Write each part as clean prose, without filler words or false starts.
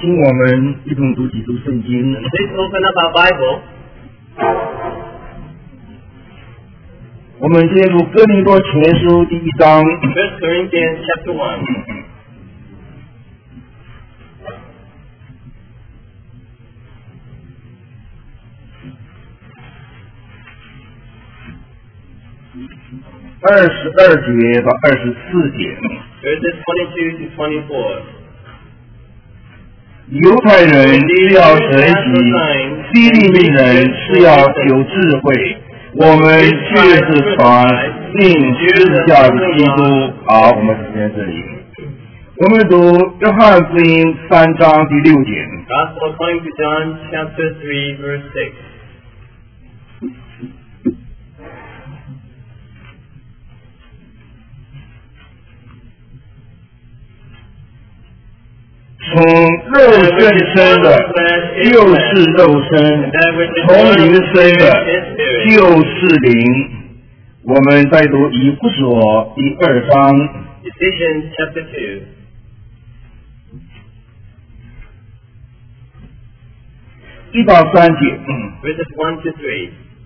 请我们一同读几读圣经。 Please open up our Bible. 我们进入哥林多前书第1章。 1 Corinthians chapter 1. 22节到24节。 Verses 22 to 24. 犹太人是要神奇，希利尼人是要有智慧，我们却是传并十字架的基督。好，我们先在这里。我们读约翰福音3章第6节。 Gospel according to John chapter 3 verse 6. 从肉身生的就是肉身，从灵生的就是灵。我们再读以弗所第2章。 Ephesians chapter 2. 1到3节。 Verses 1 to 3.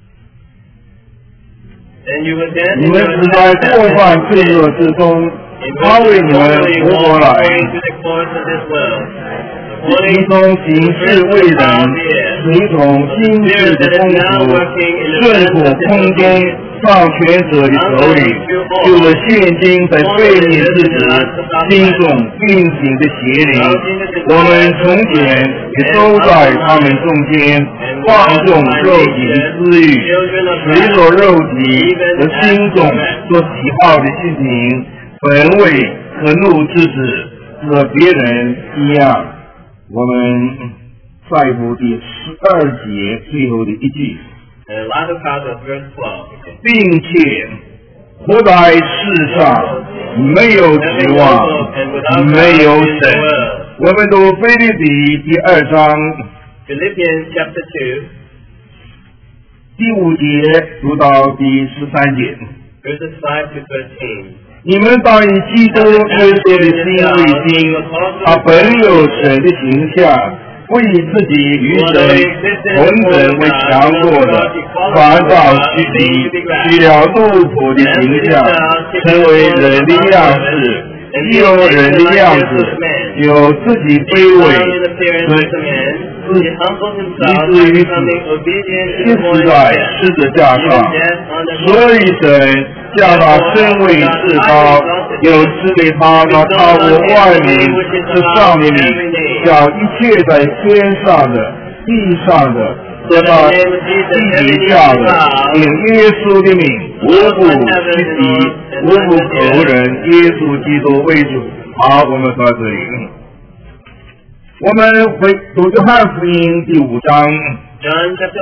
And you were dead 你 in 们 your 死在过犯罪恶之中，他为你们活过来， to the course of this world. 其中行事为人，随从今世的风俗，顺服空中上权者的手里，就是现今在废灭之时，心中运行的邪灵。我们从前也都在他们中间，放纵肉体的私欲，随着肉体和心中所喜好的事情，本为和怒之子和别人一样。我们再读第12节最后的一句， And the latter part of verse 12. 并且活在世上没有指望，没有神。我们读腓立比第2章 Philippians chapter 2, 第5节读到第13节。 verses 5 to 13. 你们当以基督耶稣的心为心，他本有神的形象，不以自己与神同等为强弱的，反倒取了奴仆的形象，成为人的样式，既有人的样子，有自己卑微，以至于死在十字架上，所以神叫他身位至高，有赐给他那超过万民之上的名，叫一切在天上的、地上的和那地底下的，以耶稣的名，无不屈膝，无不口人耶稣基督为主。好，我们到这里。我们回读约翰福音第5章。 John chapter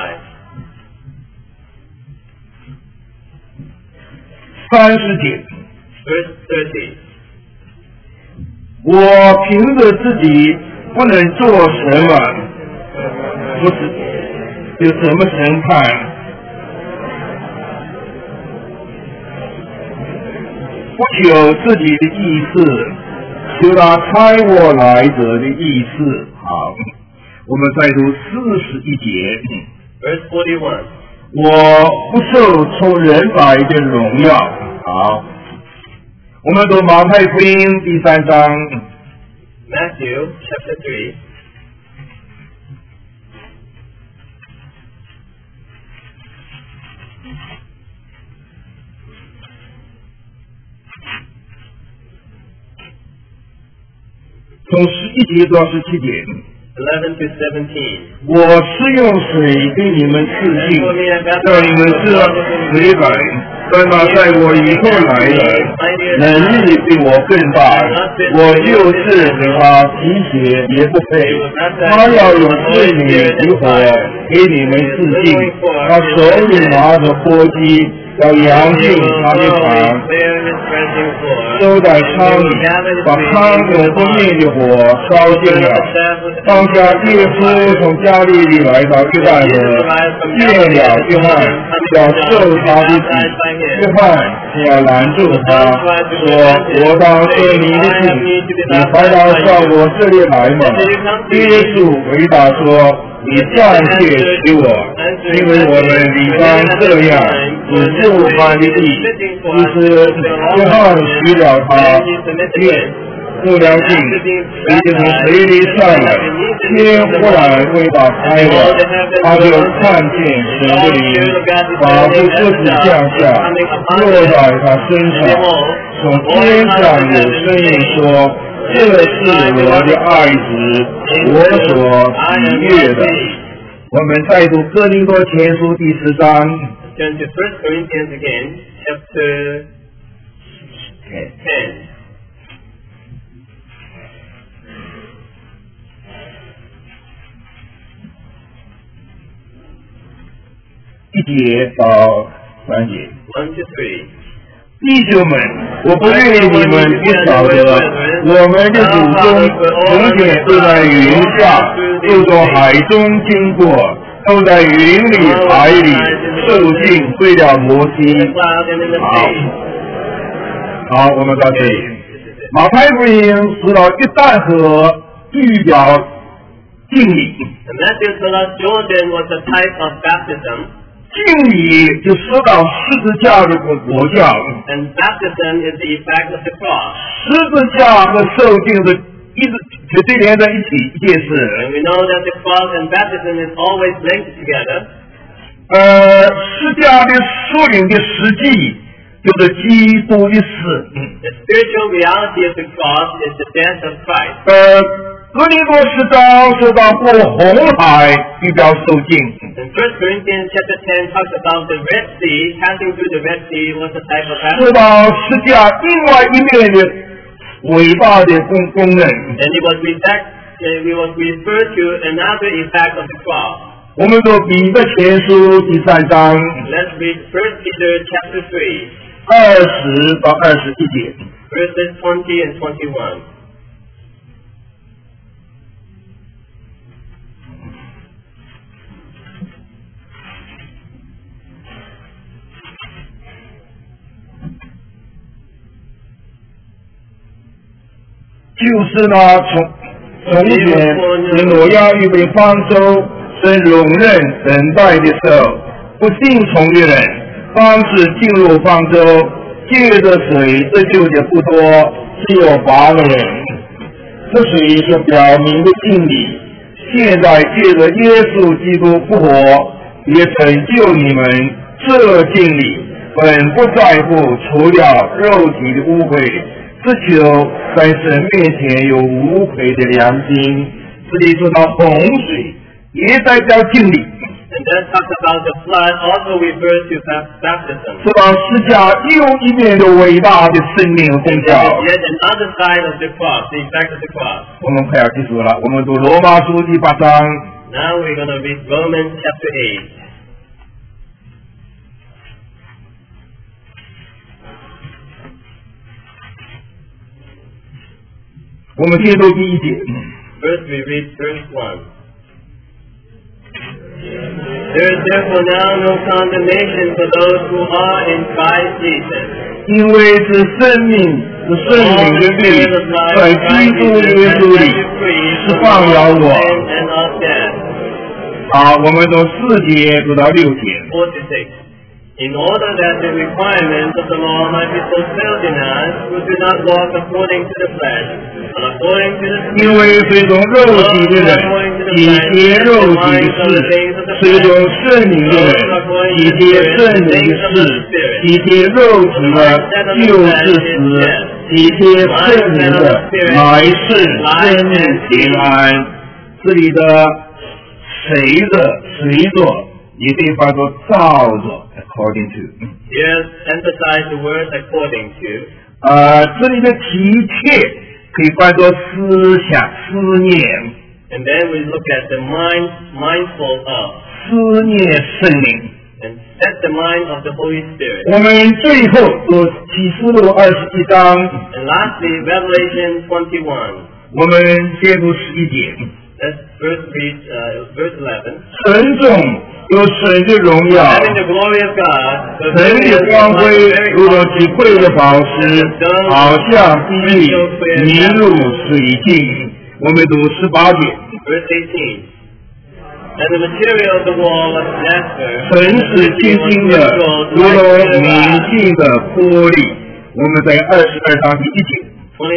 5, 30节。 verse 30. 我凭着自己不能做什么，不是有什么审判，不求自己的意思，求他差我来者的意思。好，我们再读41节。 Verse 41. 我不受从人来的荣耀。好，我们读马太福音第3章。 Matthew chapter 3. 从11节到17节。 11 to 17. 我是用水给你们赐信，让你们知道水改，但那在我以后来的，能力比我更大，我就是给他提鞋也不配。他要用圣灵与火给你们赐信，他手里拿着簸箕，要扬进他的旁。 收在仓里，把仓用不灭的火烧尽了。当下耶稣从加利利来到约旦河，见了约翰，要受他的洗。约翰要拦住他，说：“我当说你的罪，你还要到我这里来吗？”耶稣回答说：“你暂且许我，因为我们理当这样，只是我们的地。”于是约翰许了他，不良性水就从水里上来，天忽然为他开了，他就看见神的灵把不鸽子降下，落在他身上，从天上有声音说：“这是我的爱子，我所喜悦的。”我们再读哥林多前书第10章。 Turn to 1 Corinthians again, chapter 10. 1节到3节。 1 to 3. 弟兄们，我不愿意你们不晓得，我们的祖宗从前都在云下，又从海中经过，都在云里海里受尽罪了摩西。好，我们到这里。马太福音说到约旦河预表敬礼。 Matthew told us Jordan was a type of baptism. 敬礼就说到十字架的国教。 And baptism is the effect of the cross. 十字架和受敬是绝对连在一起一件事。 And we know that the cross and baptism is always linked together. 十字架的属灵的实际就是基督的死。 The spiritual reality of the cross is the death of Christ. 哥林多10章说到过红海预表受敬。 In 1 Corinthians chapter 10 talks about the Red Sea, passing through the Red Sea was a type of baptism. 说到十字架另外一面的伟大的功能。 And it was referred to another effect of the cross. 我们读彼得前书第3章。 Let's read 1 Peter chapter 3. 20到21节。 Verses 20 and 21. 就是呢，从前是挪亚预备方舟，是容忍等待的时候，不信从的人，方是进入方舟，借着水得救的不多，只有8个人。这水是表明的敬礼，现在借着耶稣基督复活，也成就你们这敬礼，本不在乎除了肉体的污秽，只求在神面前有无愧的良心。这里说到洪水，也代表敬礼。 And then talks about the flood, also refers to baptism. 说到十字架又一面的伟大的生命和功效。 Yet another side of the cross, the effect of the cross. 我们快要结束了，我们读罗马书第8章。 Now we're going to read Romans chapter 8. 我们先读第1节。 First we read verse 1. There is therefore now no condemnation for those who are in Christ Jesus. 因为是生命的律在基督耶稣里释放了我。好，我们从4节读到6节。 46. In order that the requirements of the law might be fulfilled in us, who do not walk according to the flesh, but according to the Spirit. 因为随从肉体的人体贴肉体的事，随从圣灵的人体贴圣灵的事，体贴肉体的就是死，体贴圣灵的乃是生命平安。这里的随着也可以翻作照着 according to。 Yes, emphasize the word according to. 这里的体贴可以翻作思想、思念。 And then we look at the mindful of. 思念圣灵。 and set the mind of the Holy Spirit. 我们最后有启示录21章， And lastly, Revelation 21. 我们接读11节。 Let's first read verse 11. 神众有神的荣耀， Having the glory of God, 神的光辉如同极贵的宝石，好像地里凝入水晶。我们读18节。 Verse 18. And the material of the wall was jasper, 神是清新的，如同明净的玻璃。我们在22章第1节。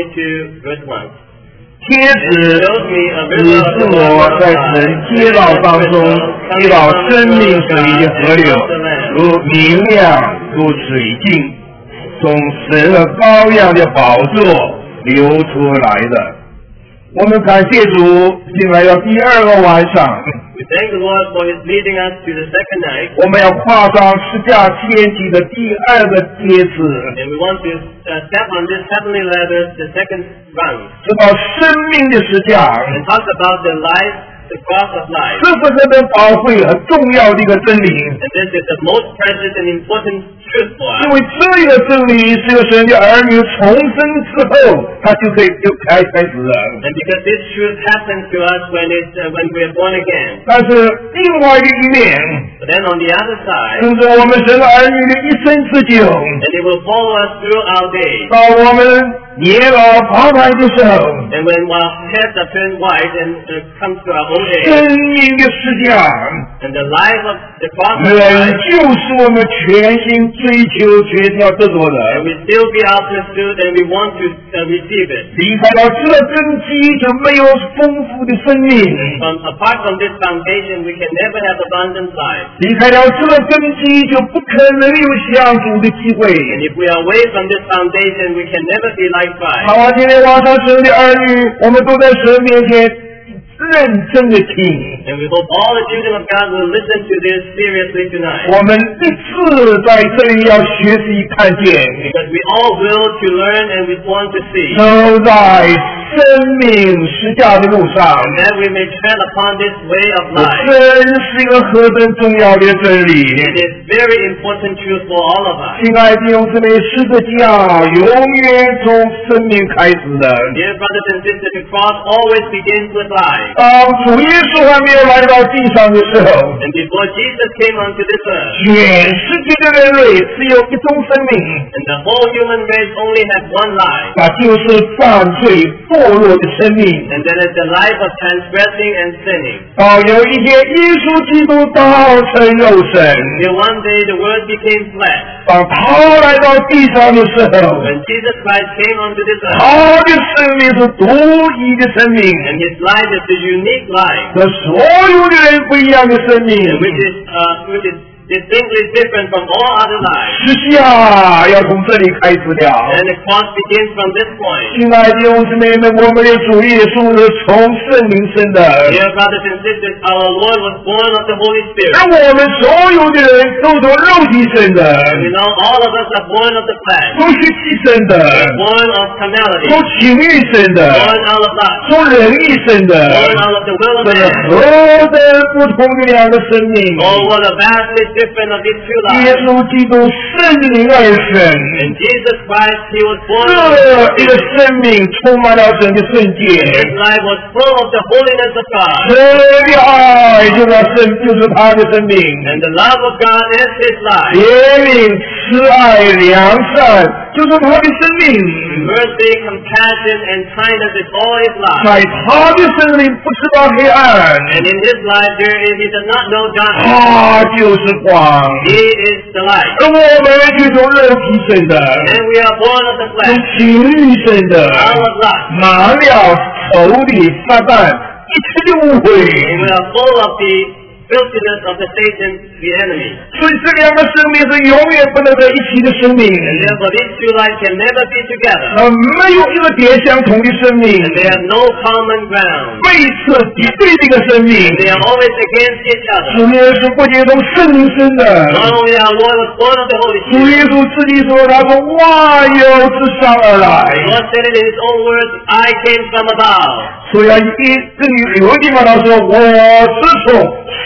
22, verse 1. 天使指示我在神街道当中接到生命水的河流，如明亮如水晶，从神的羔羊的宝座流出来的。我们感谢主，进来到第2个晚上， We thank the Lord for His leading us to the second night, 我们要跨上十架天体的第2个阶次， and we want to step on this heavenly ladder, the second rung, 知道生命的十架， and talk about the life, the cross of life. 这是何等宝贵和重要的一个真理。 And this is the most precious and important truth for 因 us. 为这个真理是由神的儿女重生之后，他就可以开始了。 And because this truth happens to us when we are born again. 但是另外的一面， But then on the other side, 就是我们神的儿女的一生之久， and it will follow us through our days. 到我们年老发白的时候， And when our heads are turned white and comes to our old 生 age, 命的十架 and the life of the cross of 仍 life, 旧是我们全心追求、决定要得着 and 的。 we still be our pursuit and we want to receive it. 离开了这根基，就没有丰富的生命； Apart from this foundation, we can never have abundant life. 离开了这根基，就不可能有相主的机会。 And if we are away from this foundation, we can never be like Christ. 好啊，今天晚上神的儿女，我们都在神面前认真的听。 And we hope all the children of God will listen to this seriously tonight. 我们一次在这里要学习看见， Because we all will to learn and we want to see. 走在生命十架的路上， And that we may tread upon this way of 这 life. 真是一个何等重要的真理。 It is very important truth for all of us. 亲爱的弟兄姊妹，十字架永远从生命开始的。 Dear brothers and sisters, the cross always begins with life. 当主耶稣还没有来到地上的时候， And before Jesus came onto this earth, 全世界的人类只有一种生命， and the whole human race only has one life. 那就是犯罪堕落的生命。 And that is the life of transgressing and sinning. 到有一天，耶稣基督道成肉身， Till one day the Word became flesh. 当他来到地上的时候， When Jesus Christ came onto this earth, 他的生命是独一的生命， and His life is the unique life, 和所有的人不一样的生命。 which is distinctly different from all other lives. 十架要从这里开始了。 And the cross begins from this point. 亲爱的弟兄姊妹们，我们的主耶稣是从圣灵生的， Dear brothers and sisters, our Lord was born of the Holy 而 Spirit. 我们所有的人都从肉体生的， And we know all of us are born of the flesh, 从血气生的， born of carnality, 从情欲生的， born out of lust, 从人意生的， born out of the will of 这是 man. 何等不同的两个生命！ Oh, what a vastly different of these two 耶 lives. 稣基督圣灵而生， And Jesus Christ, He was born 这 of the 一个 Spirit. 生命充满了神的圣洁。 His life was full of the holiness of God. 神的爱就是他的生命， And the love of God is His life. 怜悯、慈爱、良善就是他的生命。 Mercy, compassion, and kindness is all His life. 在他的生命不知道黑暗， And in His life, He does not know darkness. 他就是光。 He is the light. 而我们却从肉体生的， And we are born of the 从 flesh, 情欲生的， all of lust. 满了仇敌撒旦一切的误会。 And we are full of the filthiness of the Satan, the enemy. 所以这两个生命是永远不能在一起的生命。 And therefore, these two lives can never be together. 没有一个点相同的生命， And they have no common ground. 背刺敌对这个生命。 They are always against each 主 other. 耶稣不仅从圣灵生的， Not only our Lord was born of the Holy 主耶 Spirit, 稣自己说他从万有之上而来。 God said it in His own words, I came from above. 所以这里有个地方他说我是从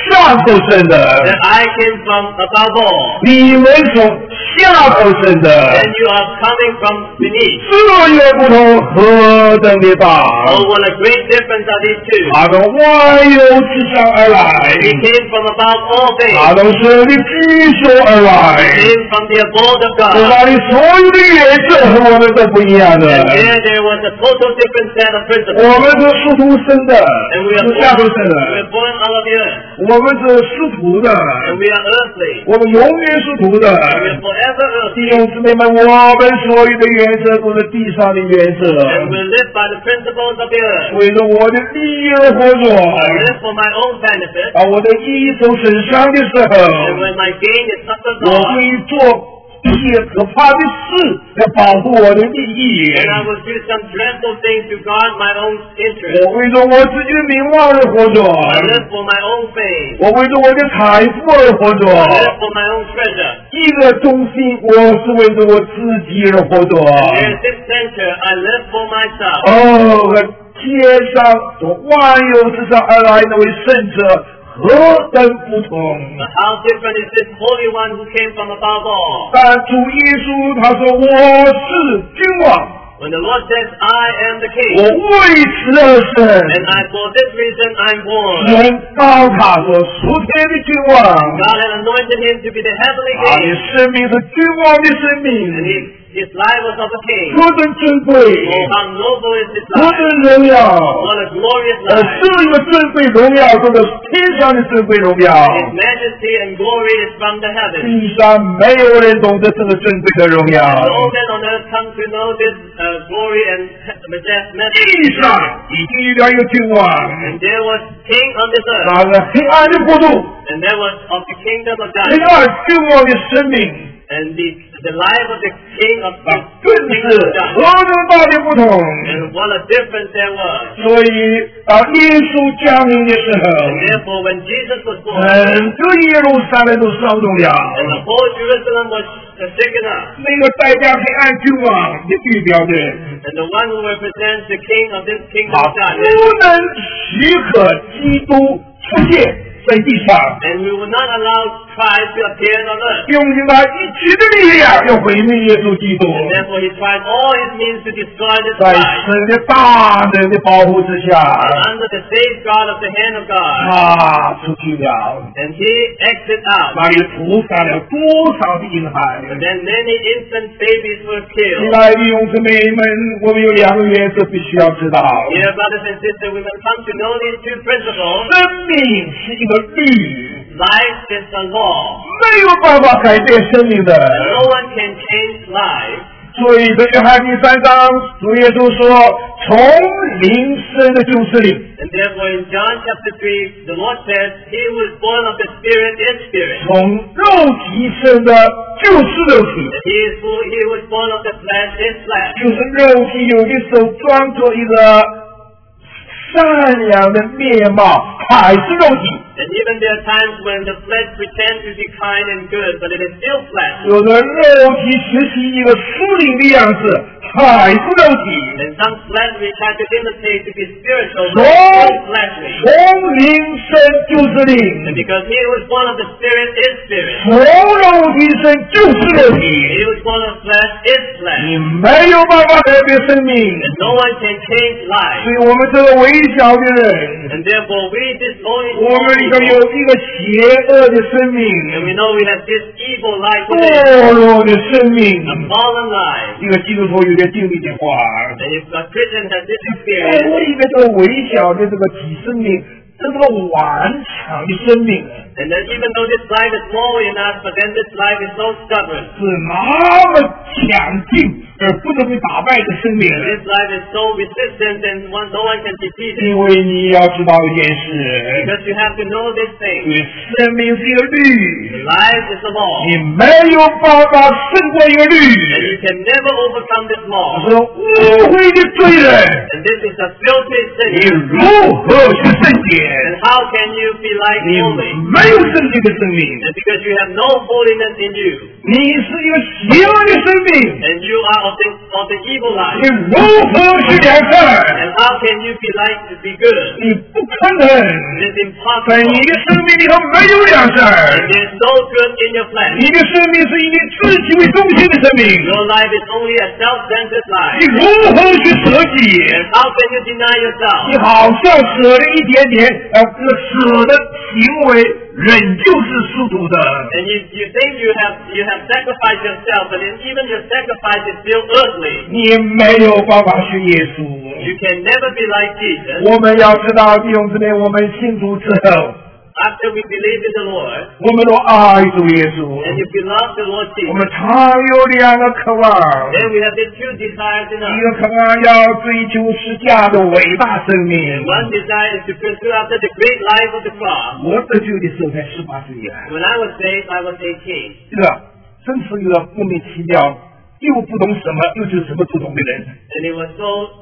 上头生的， that I came from above all, 你们从下头生的， and you are coming from beneath. 这有不同何等的大！ Oh, what a great difference are these two. 他从万有之上而来， He came from above all 他 things. 从神的居所而 He 来， came from the abode of 这 God. 那里所有的原则和我们都不一样的。 And there was a total different set of 我 principles. 们是属土生的， And we are 是下头生 born, 的； we are born out of the earth. 我们是属土的， And we are earthly. 我们永远属土的。 We are forever 弟 earthly. 兄姊妹们，我们所有的原则都是地上的原则， And we live by the principles of the earth. 为了我的利益而活着。 I live for my own benefit. 当我的义走身上的时 And 候， when my gain is such a 我 loss, 会做一些可怕的事来保护我的利益。 then I will do some dreadful things to guard my own 我 interests. 为着我自己的名望而活着， I live for my own fame. 我为着我的财富而活 I 着。 live for my own treasure. 一个中心，我是为着我自己而活着。 There is this center. I live for myself. 哦，和天上从万有之上而来那位圣者何等不同！ But how different is this Holy One who came from above all? 但主耶稣他说我是君王， When the Lord says, I am the 我 King, 为此而生。 and for this reason I'm born. 人高他说属天的君王， God had anointed him to be the heavenly 他的 King, 生命是君王的生 and 命， his life was of a king. 何等珍贵， Oh, how noble is his 何 life! 等荣耀！ What a glorious 而 life! 这个珍贵荣耀，这个天上的珍贵荣耀， His majesty and glory is from the heavens. 地上没有人懂得这个珍贵的荣耀。 No man on earth come to know this glory and 地 majesty. 上已经有了一个君王， And there was king on this earth, 那个黑暗的国度， and there was of the kingdom of 黑 darkness, 暗君王的生命， and the life of the king of 那 the 更 kingdom 是 of 何 darkness. 等大的不同！ And what a difference there was. 所以当耶稣降临的时 And 候， therefore, when Jesus was born, 整个耶路撒冷都骚动 and 了。 the whole Jerusalem was shaken up, 那个代表黑暗君王的预表的， and the one who represents the king of this kingdom 他 of 不 darkness, 能许可基督出现在地上。 and we will not allow Christ to appear on earth. 用尽他一切的力量要毁灭耶稣基督， And therefore, he tried all his means to destroy this 在 Christ. 神的大能的保护之下， And under the safeguard of the hand of God, 他出去了， and he exit out. 那里屠杀了多少的婴孩？ And then many infant babies were 亲 killed. 爱的弟兄姊妹们，我们有两个原则必须要知道： Dear brothers and sisters, we must come to know these two principles. 生命是一个律， Life is the law. 没有办法改变生命的。 No one can change life. 所以在约翰第3章，主耶稣说：“从灵生的就是灵。” And therefore, in John chapter 3, the Lord says, He who is born of the Spirit is Spirit. 从肉体生的就是肉体， And he who is born of the flesh is flesh. 就是肉体有的时候装作一个善良的面貌，还是肉体； And even there are times when the flesh pretends to be kind and good, but it is still flesh. 有的肉体学习一个属灵的样子，还是肉体。 And some flesh we try to imitate to be spiritual, but 从 it's still fleshly. 从灵生就是灵 And，because he who is born of the Spirit is Spirit. 从肉体生就是肉 He 体。 who is born of flesh is flesh. 你没有办法改变生命， And no one can change 所 life. 以我们这个微小的人， And therefore we, this only 我们里头 small 有 people, 一个邪恶的生 and 命， we know we have this evil life within, 堕落的生 a 命。 fallen life. 一个基督徒有点经历的话， And if a Christian has this 我 experience, 一个这个微小的这个体生命，这个顽强的生命， and then even though this life is small in us, but then this life is so stubborn. 是那么强劲而不能被打败的生命。 This life is so resistant and no one can defeat it. 因为你要知道一件事， Because you have to know this 因 thing. 为生命是一个律， Life is a law. 你没有办法胜过一个 And 律。 you can never overcome this 他 law. 说污秽的罪人， And this is a filthy 你 sin. 如何去圣洁？ And how can you be like 你 holy? 没有圣洁的生命， And because you have no holiness in you, 你是一个邪恶的生命， and you are of the evil 你 life. 如何去良善？ And how can you be like to be good? 你不可能， It is 在你 impossible. 的生命里头没有良善， And there's no good in your flesh. 你的生命是以你自己为中心的生命， Your life is only a self-centered 你 life. 如何去舍己？ And how can you deny 你 yourself? 好像舍了一点点，这个舍的行为仍旧是属土的。 And you think you have sacrificed yourself, but even your sacrifice is still earthly. 你没有办法学耶稣。 You can never be like Jesus. 我们要知道弟兄姊妹，我们信主之后， After we believe in the Lord, 我们都爱主耶稣， and if we love the Lord 我们 Jesus, 常有两个渴望， then we have these two desires in 一 us. 个渴望要追求十架的伟大生命。 One desire is to pursue after the great life of the cross. 我得救的时候才18岁啊， When I was saved, I was 18. 这个真是一个莫名其妙，又不懂什么，又是什么不懂的人。 And it was so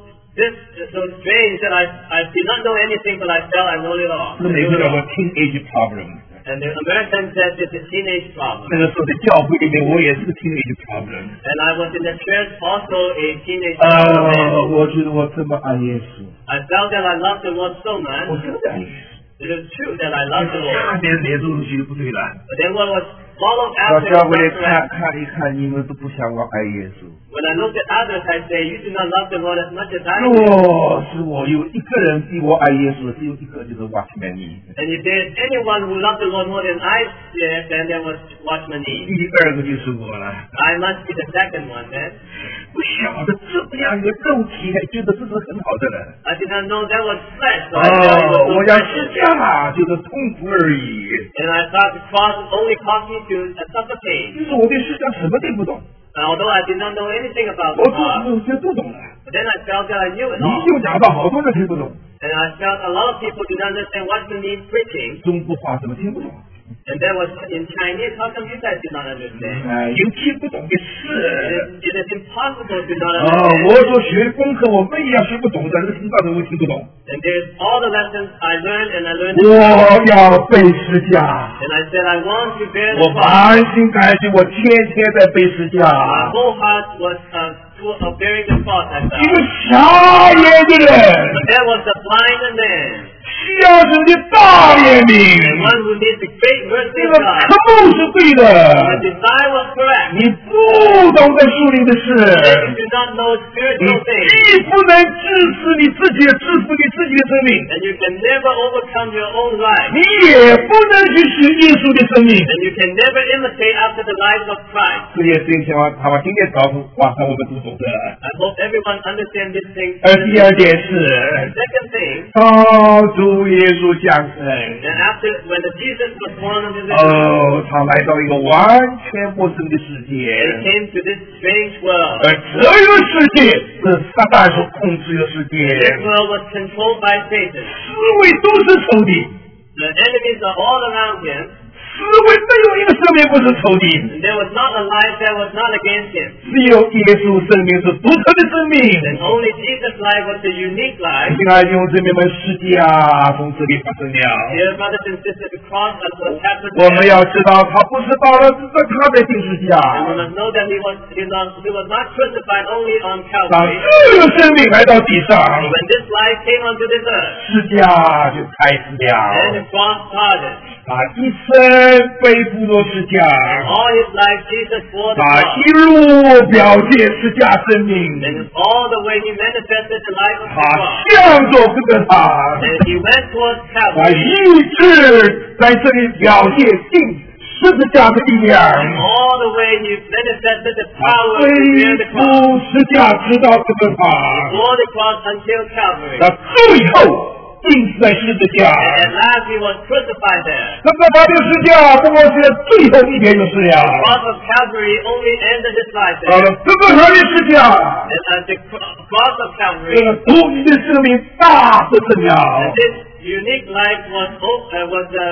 strange that I did not know anything, but I felt I know it all. 这美国叫做 teenage problem。 And the Americans said it's a teenage problem. 那个时候在教会里面，我也是 teenage problem。 And I was in the church also a teenage problem. 我觉得我这么爱耶稣， I felt that I loved the Lord so 我 much. 真的爱耶稣。 It is true that I loved the 下 Lord. 面连陆续不对了。 But then what was followed 到 after 教会里 was 看 that 看一看，你们都不像我爱耶稣。 when I looked at others, I say, you do not love the Lord as much as I do. 若是我有一个人比我爱耶稣，只有一个就是 Watchman Nee。 And if there's anyone who loved the Lord more than I did, then there was Watchman Nee. 第二个就是我了。 I must be the second one then. 不晓得这样一个肉体，还觉得这是很好的人。 I did not know that was flesh, so I thought it was 我 so 要 precious. 施加就是痛苦而已。 And I thought the cross only caused me to suffer pain. 就是我对施加什么都不懂， And although I did not know anything about 我 the 做 cross, 有些不懂了。 but then I felt that I knew it 你 all. 就讲到好多人听不懂， And I felt a lot of people did not understand what you mean preaching. 中国话怎么听不懂？ And that was in Chinese. How come you guys did not understand? 有听不懂的事。 It is impossible to not 我 understand. 说学功课，我们也要学不懂，但是听到的我听不懂。 And there's all the lessons I learned, and I learned. 我要背十架， And I said, I want to bear the 我 cross. 满心感激，我天天在背十 My 架。 whole heart was full of bearing the cross. I 一个 felt. 瞎眼的人， But there was a blind man, 需要神的大怜悯。 one who needs the great 这 mercy 个 of God. 科目是对 The 的， desire was correct. 你不懂得属灵的 Then 事， you do not know 你 spiritual things. 既不能制止你自己，制服你自己的生命， And you can never overcome your own life. 你也不能去学耶稣的生命。 And you can never imitate after the life of Christ. 这些事情想法，他把今天早上晚上我们都懂得。 I hope everyone understands this thing. 第二件事， Second thing, 当主耶稣降生， and after when the Jesus was born of the Virgin, 他来到一个完全陌生的世 he 界， came to this strange world. 这个世界是撒旦所控制的世界， This world was controlled by Satan. 四位都是仇敌， The enemies are all around him. 四位没有一个生命不是仇敌， There was not a life that was not against him. 只有耶稣生命是独特的生命。 And only Jesus' life was a unique life. 亲爱的弟兄姊妹们，世界从这里发生了。 Dear brothers and sisters, the cross was happened 我们 there. 要知道，他不是到了他在定十字 And we 架， must know that he was not crucified only on 当 Calvary. 这个生命来到地上， When this life came onto this earth, 十字架就开始 and 了。 the cross started. 他一生背负着十字架， All his life, Jesus bore the 他 cross. 一路表现十字架生命， And all the way he manifested the life of the 他 cross. 向着跟着他， And he went towards 他 Calvary. 一直在这里表现定十字架的力量。 All the way he manifested the 他 power to 背 bear the cross. 负十字架，直到跟着他， Bore the cross until Calvary. 他最后钉死在十字架。 And at last he was crucified there. 这个他的十字架不过是最后一天就是了。 The cross of Calvary only ended his life 到 there. 了这个他的十字架， And at the cross of 这 Calvary, 个独一的生命大不得了 and。this unique life was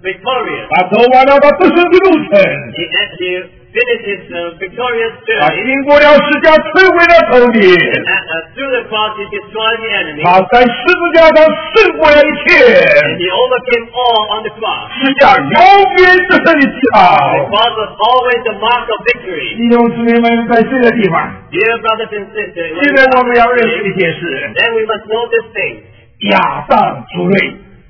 victorious. 他走完了他得胜的路程， He finished his victorious 他 journey. 经过了十架摧毁了仇敌， Through the cross, he destroyed the enemy. 他在十字架上胜过了一 And 切， he overcame all on the cross. 十架永远得胜的记 The 号。 cross was always the mark of victory. 弟兄姊妹们，在这个地方， Dear brothers and sisters, 现在我们要认识一件事： then we must know this thing. 亚当族类，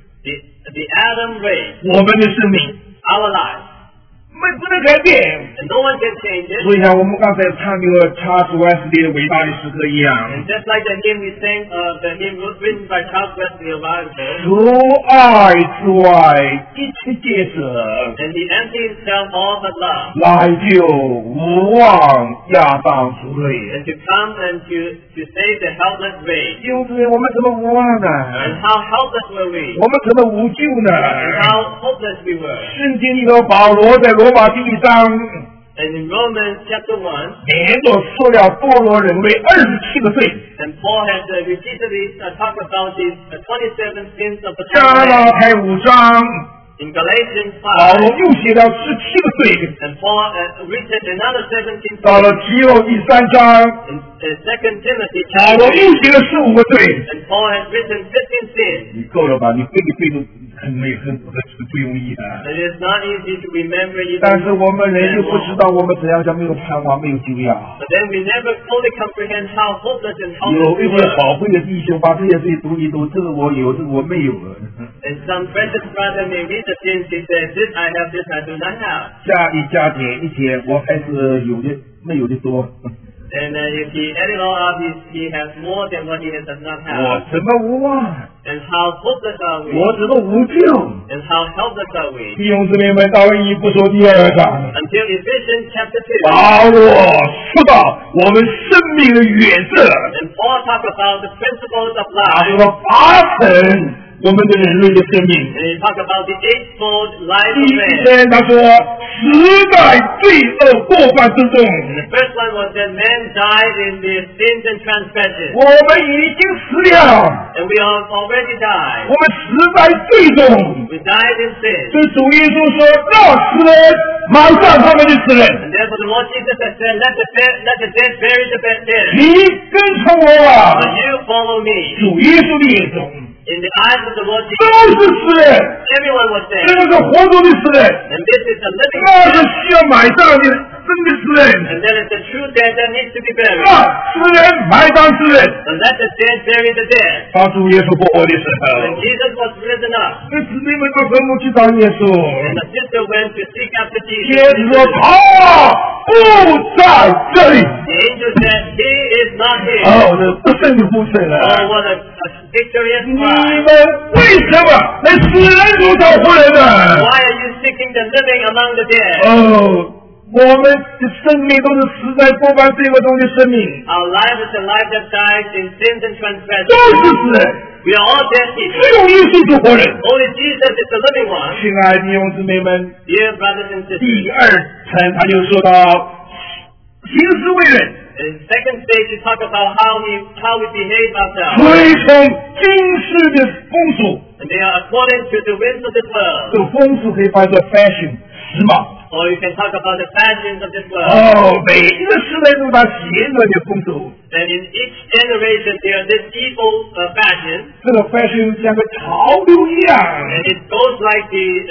The Adam race, 我们的生命 our lives. 我们不能改变。 And no one can change it. 所以像我们刚才唱那个查主安斯的伟大的诗歌一样， And just like the hymn we sang, the hymn written by Charles Wesley of Ireland, 除爱之外，一切皆舍， and he emptied himself all but love, 来就无望亚当族类。 and to come and to save the helpless race. 弟兄姊妹，我们怎么无望呢？ And how helpless were we? 我们怎么无救 And 呢？ how hopeless we were. 圣经里头保罗在罗马第1章 And in Romans chapter 1, 连着说了堕落人类27个罪， and Paul has repeatedly talked about these 27 sins of the 加拉 past. 太5章 In Galatians 保罗 5, 又写了17个罪， and Paul written another 17 到了 sins. 提后第3章 In 2 Timothy 保罗 chapter 又 3, 写了15个罪。 and Paul has written 15 sins. 你够了吧？你背个背都很不容易的。 It is not easy to remember even. 但是我们人又不知道，我们怎样叫没有盼望，没有救药。 But then we never fully comprehend how hopeless and 有 helpless 一 we 些 were. 宝贵的弟兄把这些罪读一读，这个我有，这个我没有了。 And some precious brother may read the sins, he says, this I have, this I do not have. 加一加减一减，我还是有的没有的多。 And if he added all up, he has more than what he does not 我 have. 怎么无望？ And how hopeless are we? 我怎么无救？ And how helpless are we? 弟兄姊妹们，到了一不说第2章， Until Ephesians chapter 2. 保罗说到我们生命的原则， And Paul talked about the principles of 他 life. 说8成我们的人类的生命。 And he talked about the eightfold life 第 of 一 man. 天他说死在罪恶过犯之中， And the first one was that man died in their sins and transgressions. 我们已经死了， And we have already died. 我们死在罪中。 We died in sin. 所以主耶稣说：“让死人埋葬他们的死人， And therefore the Lord Jesus has said, let the dead bury the dead. 你跟从我吧。 But you follow me. 主耶稣的眼中 In the eyes of the Lord 都 Jesus, 是死人， everyone was 这 dead. 个是活着的死人， And this is the living 那是 dead. 需要埋葬的真的死人。 And that is the true dead that needs to be buried. 让死人埋葬死人。 And let the dead bury the dead. 当主耶稣复活的时 When 候， Jesus was risen up, 那姊妹们到坟墓去找耶稣。 and the sister went to seek after 耶 Jesus, 稣说：“他不在这里。 the angel said, He is not here. 哦，这不胜的呼声 Oh, 啊！ what a victorious 你 cry. 们为什么来死人如找活人呢？ Why are you seeking the living among the dead? 哦，我们的生命都是死在过犯罪恶中的生命， Our life is a life that dies in sins and 都 transgressions. 是死人， We are all dead 只 people. 有耶稣是活人。 Only Jesus is the living one. 亲爱的弟兄姊妹们， Dear brothers and 第 sisters, 二层他就说到行事为人， in second stage you talk about how we behave ourselves. 随从今世的风俗， And they are according to the winds of this 这 world. 个风俗可以翻作 fashion 时髦。 Or you can talk about the fashions of this world. 哦，每一个时代都有它邪恶的风俗， And in each generation there are this evil fashion. 这个 fashion 像个潮流一样。 And it goes like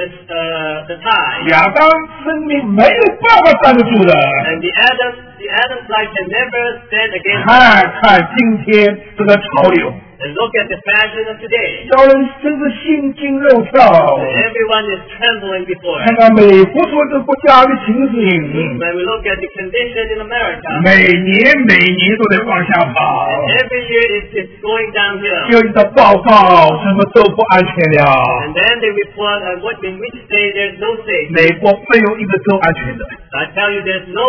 the tide. 亚当生命没有办法站得住的。 And the Adam's life can never stand against. 看看今天这个潮流， And look at the fashion of today. 叫人真是心惊肉跳。 Everyone is trembling before 看 it. 看美国这个国家的情形， When we look at the condition in America, 每年都在往下跑。 every year it's going downhill. 有一个报告，什么都不安全了。 And then they report in which day there's no safety. 美国没有一个州安全的。 I tell you, there's no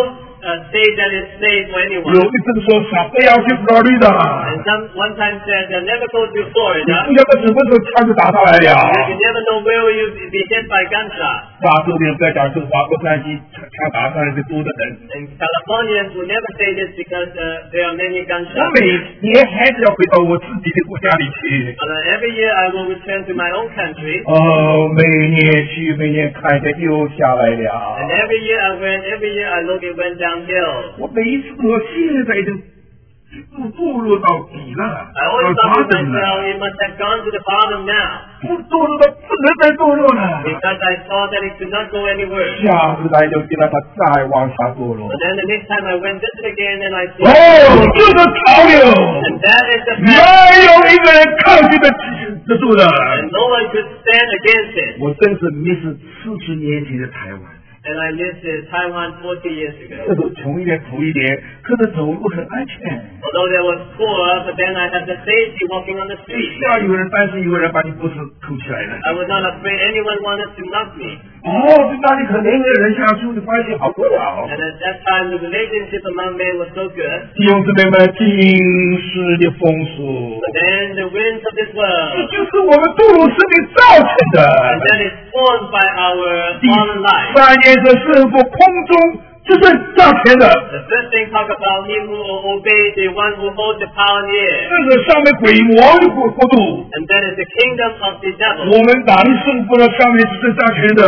state that is safe for 有 anyone. 一阵说傻不要去佛罗里达， And one time said they'll never go to 你 Florida. 不晓得什么时候枪就打上来 You 了。 never know where will you be hit by gunshot. 华州人不要讲是华国山西枪打上来是多的人。 And Californians will never say this because there are many 我 gunshots. 每年还是要回到我自己的国家里去。 But every year I will return to my own country. 每年去，每年看见又下来 And 了。 every year I went, every year I look, it went downhill. 我每一次我现在已经堕落到底了， I always 到 thought 底 to 了， myself, it must have gone to the bottom now. 堕落到不能再堕落了。 Because I saw that it could not go any worse. 下次来就见到他再往下堕落 But。then the next time I went this again and I 哦， saw. 这是潮流， And that is the 没 fact. 有一个人抗拒得住的。 And no one could stand against it. 我真是迷失40年前的台湾。 And I lived in Taiwan 40 years 这 ago. 种穷一点苦一点，可是走路很安全。 Although there was poor, but then I had the safety walking on the street. 要有人担心有人把你脖子扣起来了。 I was not afraid anyone wanted to knock me. 哦，在那里可能跟人相处的关系好多了。 And at that time, the relationship among men was so good. 弟兄姊妹们，今世的风俗， But then the winds of this 这 world, 就是我们堕落生命造成 and 的。 that is formed by our 第 fallen life. 三件事是否空中就是造成的， The first thing talk about him who obeys the one who holds the power in the air. 这是上面鬼魔的国度。 And that is the kingdom of the devil. 我们哪里胜负了？上面是掌权 And 的。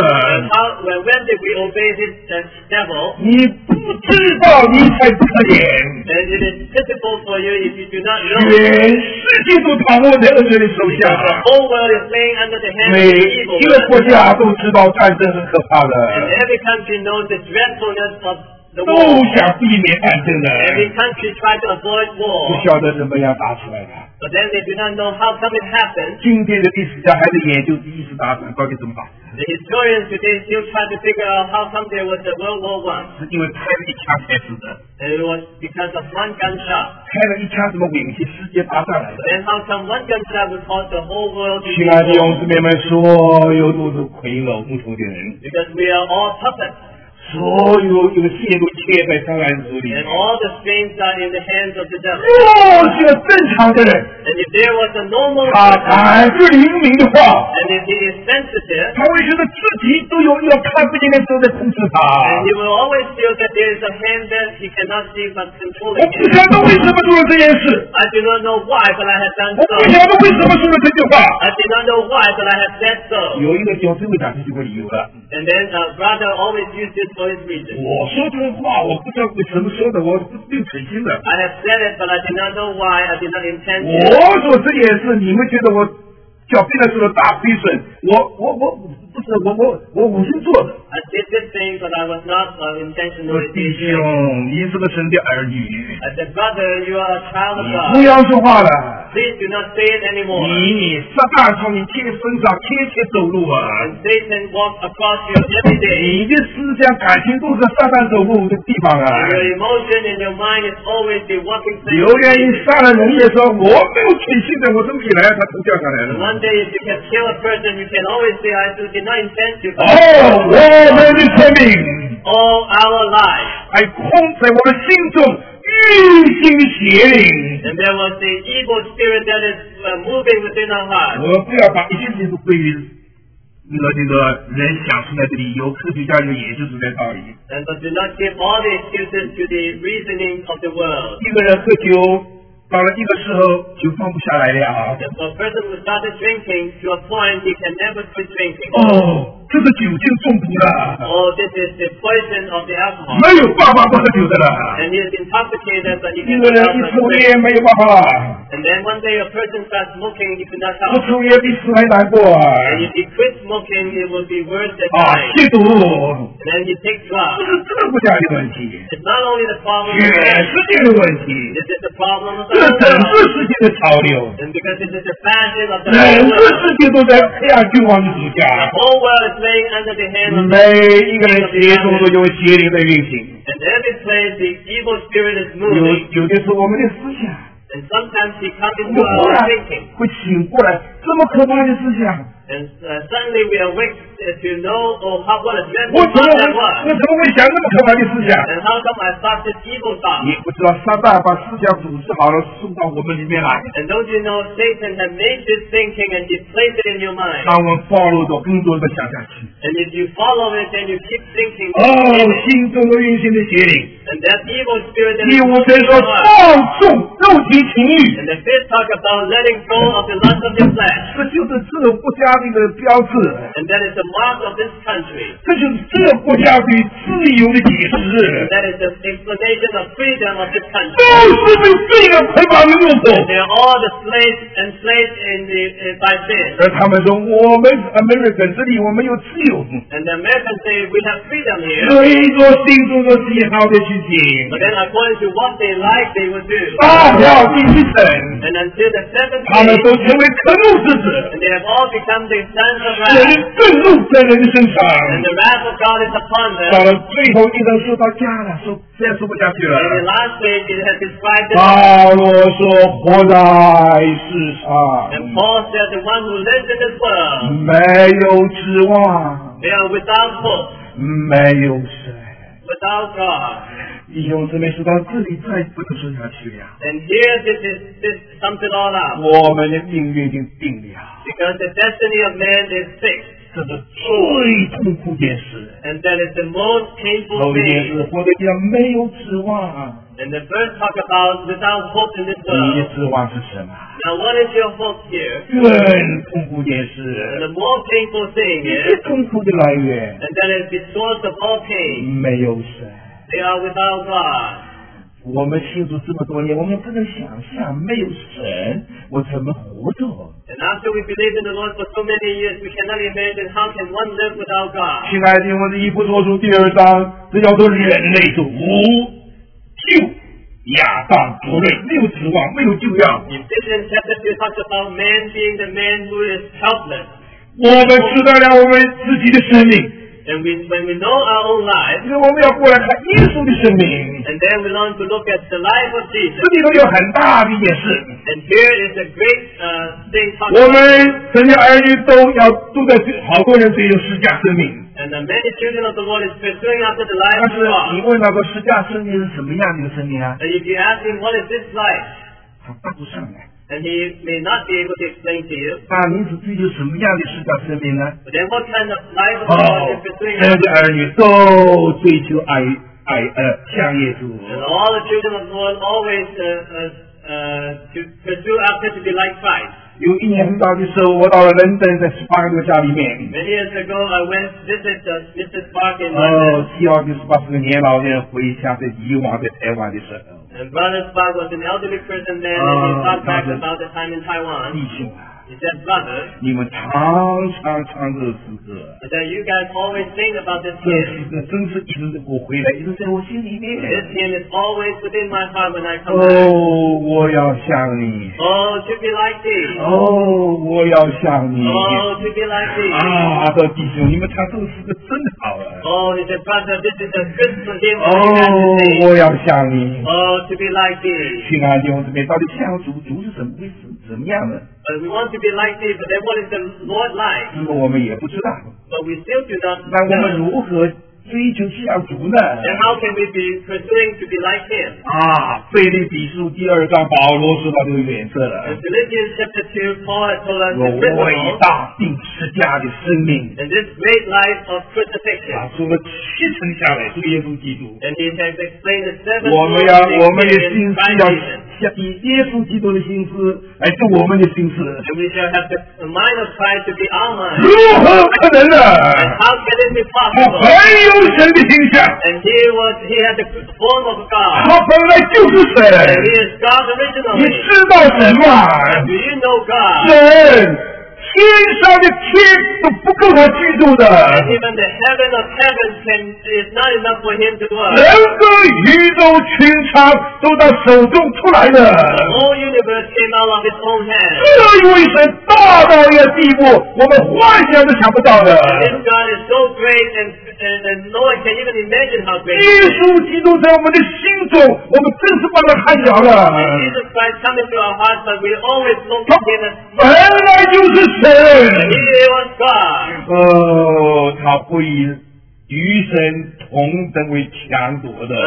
when did we obey this devil? 你不知道，你才不可怜。 And it is pitiful for you if you do not know. 全世界都躺卧在恶人的手 The 下， whole world is laying under the hands 每 of the evil 一个国 one. 家都知道战争很可怕 And 的， every country knows the dreadfulness of the 都 war. 想避免战争 Every 的， country tries to avoid 不 war. 晓得怎么样打出来的。 But then they do not know how come it happened. 今天的历史家还在研究第一次大战到底怎么打， The historians today still try to figure out how come there was a World War I. 是因为开了一枪开始的， And it was because of one gunshot. 开了一枪怎么引起世界大战来的？ Then how come one gunshot would cause the whole world to 亲爱的弟兄 war? 姊妹们，所有都是魁老无头的人， Because we are all puppets. 所有这个线都切在商人手里。 And all the strings are in the hands of the devil. 若是个正常的人， And if there was a normal 他 person, 胆子灵敏的话， and if he is sensitive, 他会觉得自己都有要看不见的手在控制他 and。he will always feel that there is a hand that he cannot see but 我 controlling 不 him. 晓得为什么做了这件事， I do not know why, but I have done 我不 so. 晓得为什么说了这句话。 I do not know why, but I have said so. 有一个弟兄就会讲这句话理由了。 And then brother always used this for his reason. 我说这个话，我不知道为什么说的，我不是存心的。 I have said it, but I did not know why. I did not intend to. 我说这件事，你们觉得我狡辩的时候大亏损，不是我无心做的。 I did this thing, but I was not 我 intentionally 弟 doing it. 兄，你是个神的儿女， I said, brother, you are a child of 你 God. 不要说话了。 Please do not say it anymore. 你撒旦从你身上天天走路啊！ And Satan walks across you every day. 你的思想感情都是撒旦走路的地方啊！ Your emotion and your mind is always the walking 有 place. 人一杀了人也说我没有存心的，我怎么一来他头掉下来了？ One day if you can kill a person, you can always say, I did not intend to. 哦，我们的生命 All our lives. 还空在我们心中运行的邪灵。 And there was the evil spirit that is moving within our hearts. 我不要把一切事情都归于那个人想出来的理由，科学家就研究出来道理。 And but do not give all the excuses to the reasoning of the world. 一个人喝酒到了一个时候就放不下来了。 If a person who started drinking to a point he can never quit drinking. 哦，这是酒精中毒了， Oh, this is the poison of the alcohol. 没有办法不喝酒的了。 And he is intoxicated, but he 一 can 个人 not 一 help 抽 but quit. 烟没有办法， And then one day a person starts smoking, he could not 不 help. 抽烟比死还难过啊！ And if he quits smoking, it will be worse than 啊， dying. 吸毒， And then he takes 这 drugs. 是这个国家的问题， It's not only the problem 全 of the 世 world, 界的问题， this is the problem of 这 the 整 whole 个 world. 世界的潮流， And because this is the fashion of the 整 whole 个 world. 世界都在黑暗君王的手 The 下。 whole world is laying under the hand of 每一个人心中都有邪灵在运行， And every place the evil spirit is 有 moving. 有的是我们的思想， And sometimes he comes 我 into 们忽 our 然 thinking. 会醒过来，这么可怕的思想， And suddenly we awake to know what a 我 dreadful 怎 thought that 么 was. 会想那么可怕的思想？ And how come I thought this evil thought? 你不知道撒旦把思想组织好了，送到我们里面来， And don't you know Satan had made this thinking and he placed it in your mind. 让我们follow着更多的想下去。 And if you follow it, then you keep thinking. 心中的运行的邪灵。 And that evil spirit that 第 is 五 in 节说 your heart. 放纵肉体情欲， And the fifth talk about letting go of the lust of your flesh. 这就是这个国家的标志， And that is the mark of this country. 这就是这个国家对自由的解 And 释， that is the explanation of freedom of this 都 country. 是被罪恶捆绑的入口。 They are all the slaves enslaved by sin. 而他们说，我们 American 这里我们有自由， And the Americans say we have freedom here. 可以做心中的喜好的事情， But then according to what they like, they will do. 大跳地狱神， And until the seventh 他们 day, 都成为可怒之子， and they have all become the sons of 神 wrath. 的愤怒在人的身 And 上。 the wrath of God is upon 到 them. 了最后一章说到家了，说这样说不下去 In the 了。 last page, it has described it. 保罗说：“活在世 And 上， Paul said, the one who lives in this world, 没有指望， they are without hope, 没有神。 without God. 弟兄姊妹，说到这里，再不能说下去了。 And here, this sums it all up. 我们的命运已经定了， Because the destiny of man is fixed. 这是最痛苦的事。 And that is the most 后 painful 面 thing. 是活在地上没有指望， And the verse talk about without hope in this 你的 world. 指望是什么？ Now, what is your hope here? 更痛苦的 And 是， the more painful thing 你 is, 的痛苦的来源 and that is the source of all pain. 没有神。 They are without God. 我们信主这么多年，我们不能想象没有神，我怎么活着？ And after we believed in the Lord for so many years, we cannot imagine how can one live without God. 亲爱的弟兄，我的以弗所书第2章，这叫做人类的无救，亚当主类，没有指望，没有救药。 Ephesians chapter 2 talks about man being the man who is helpless. 我们知道了我们自己的生命， And when we know our own life, 因为我们要过来看耶稣的生命， and then we learn to look at the life of 这 Jesus. 里头有很大的一件事。 And here is a great thing talking 我 about. 们神的儿女都在好多人追求十架生命， And the many children of the Lord is pursuing after the 但 life 是 of 你 God. 问那个十架生命是什么样的一个生命啊？ And if you ask him, what is this life? 他答不上来。 And he may not be able to explain to you. 那你是追求什么样的十架生命呢？ But then what kind of life of the Lord is pursuing 神 after? 的儿女都追求像耶稣。 And all the children of the Lord always to pursue after to be like Christ. 有一年很早的时候，我到了伦敦，在18个家里面。 Many years ago, I went visit Mrs. Park in London. 7号18是个年老人回乡在以往在台湾的时候， And Brother Spark was an elderly person then, and he thought back about the time in Taiwan. 弟兄啊， He said, brother, 你们常常唱这诗歌， that you guys always sing about this 这 hymn. 诗歌真是一直我回来，一直在我心里 This 面。 hymn is always within my heart when I come back. 我要像你， Oh, to be like thee. 我要像你。 Oh, to be like thee. 这弟兄，你们唱这个诗歌真好啊！ Oh, he said, brother, this is a Christmas hymn that you have to sing. 我要像你。 Oh, to be like thee. 亲爱的弟兄姊妹，到底像主是怎么回事？怎么样呢？ But we want to be like thee, but then what is the Lord like? 这个我们也不知道。 But we still do not 那我们 know. 如何追求像主呢？ Then how can we be pursuing to be like him? 腓立比书第2章，保罗说到这个原则 In 了。 Philippians chapter 2, Paul has told us 有 the 伟 principle 大定十架的生命， and this great life of crucifixion. 说了7层下来，这个耶稣基督。 And he has explained the seven 我们 modes 我们的 in 心思 Christ 要 Jesus. 像以耶稣基督的心思来做我们的心思， And we shall have the mind of Christ to be our mind. 如何可能呢？ And how can it be 他 possible? 很有神的形象， And he had the form of God. 他本来就是神。 And he is God 你 originally. 知道神吗？ Do you know God? 神，天上的天都不够他居住的， And even the heaven of heavens is not enough for him to dwell. 整个宇宙群场都在手中出来的。 The whole universe came out of his own hand. 这一位神大到一个地步，我们幻想都想不到的。 This God is so great and no one can even imagine how great 耶 he is. 稣基督在我们的心中，我们真是把他看小了。 Jesus Christ come into our hearts, but we always look 他 at him as 本来就是神。 He was God. 他不以与神同等为抢夺的，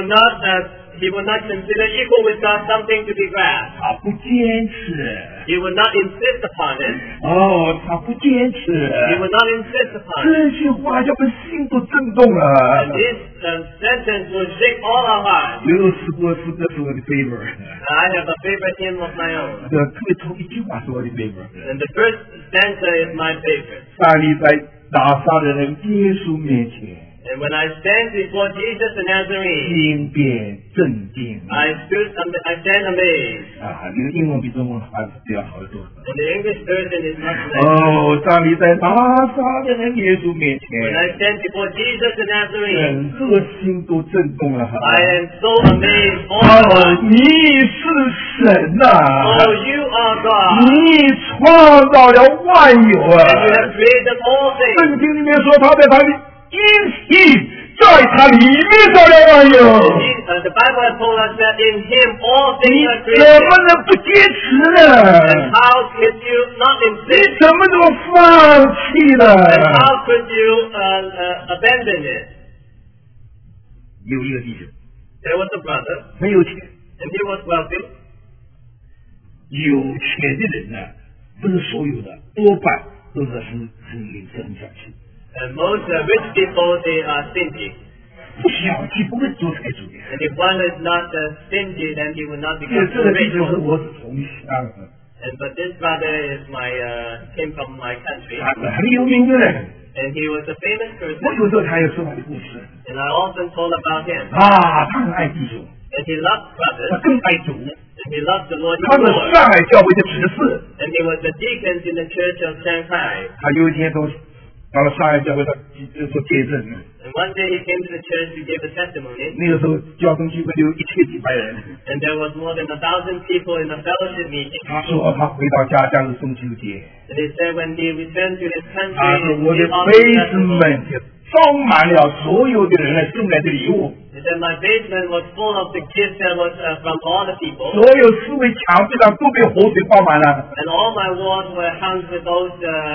He would not consider equal with God something to be grasped. 他不坚持。 He would not insist upon it. 他不坚持。 He would not insist upon it. 这句话叫我心都震动 And 了。 this sentence will shake all our hearts. 有诗歌是这是我的 favor， I have a favorite hymn of my own. 这特别头一句话是我的 favor。 And the first stanza is my favorite. 站立在打杀的人耶稣面前， And when I stand before Jesus the Nazarene, 心变震惊。 I stand amazed. 这个英文比中文还是比较好得多。 And the English version is much better. 站立在打杀的人耶稣面 When 前， I stand before Jesus the Nazarene, 整个心都震动了。 I am so amazed all at once. 你是神呐、 Oh, you are God. 你创造了万有 And you have created all things. 圣经里面说，他在他的因体，在他里面造了万有。 The Bible has told us that in Him all 你 things are 怎 created. 么能不坚持 And 呢？ how could you not 你 insist? 怎么能放弃 And 呢？ how could you abandon it? 有一个弟兄 There was a brother, 很有钱， and he was wealthy. 有钱的人呢，不是所有的，多半都是很吝啬、很小气。 And most rich people, they are stingy. 不小气不会做财主的。 And if one is not stingy, then he will not 这 become 这个弟兄是 rich. 我是从乡的， But this brother is came from my country, 他是很有名的人。 and he was a famous 我 person. 有时候他有说他的故事 And I often told about him. 他很爱弟兄， And he loved 他 brothers, 更爱主。 and he loved the Lord 他 his 是 Lord. 上海教会的执事， And he was a deacon in the church of Shanghai. 他有一天到了上海教会，他做见证。 And one day he came to the church to give a testimony. 那个时候教宗聚会有1000几百人。 And there was more than 1,000 people in the fellowship meeting. 他说他回到家乡是中秋节， And he said when he returned to his 他说 country, 我的 he offered 杯 festival. 子们就装满了所有的人来送来的礼物， He said my basement was full of the gifts that was from all the people. 所有四围墙壁上都被活水挂满了。 And all my walls were hung with those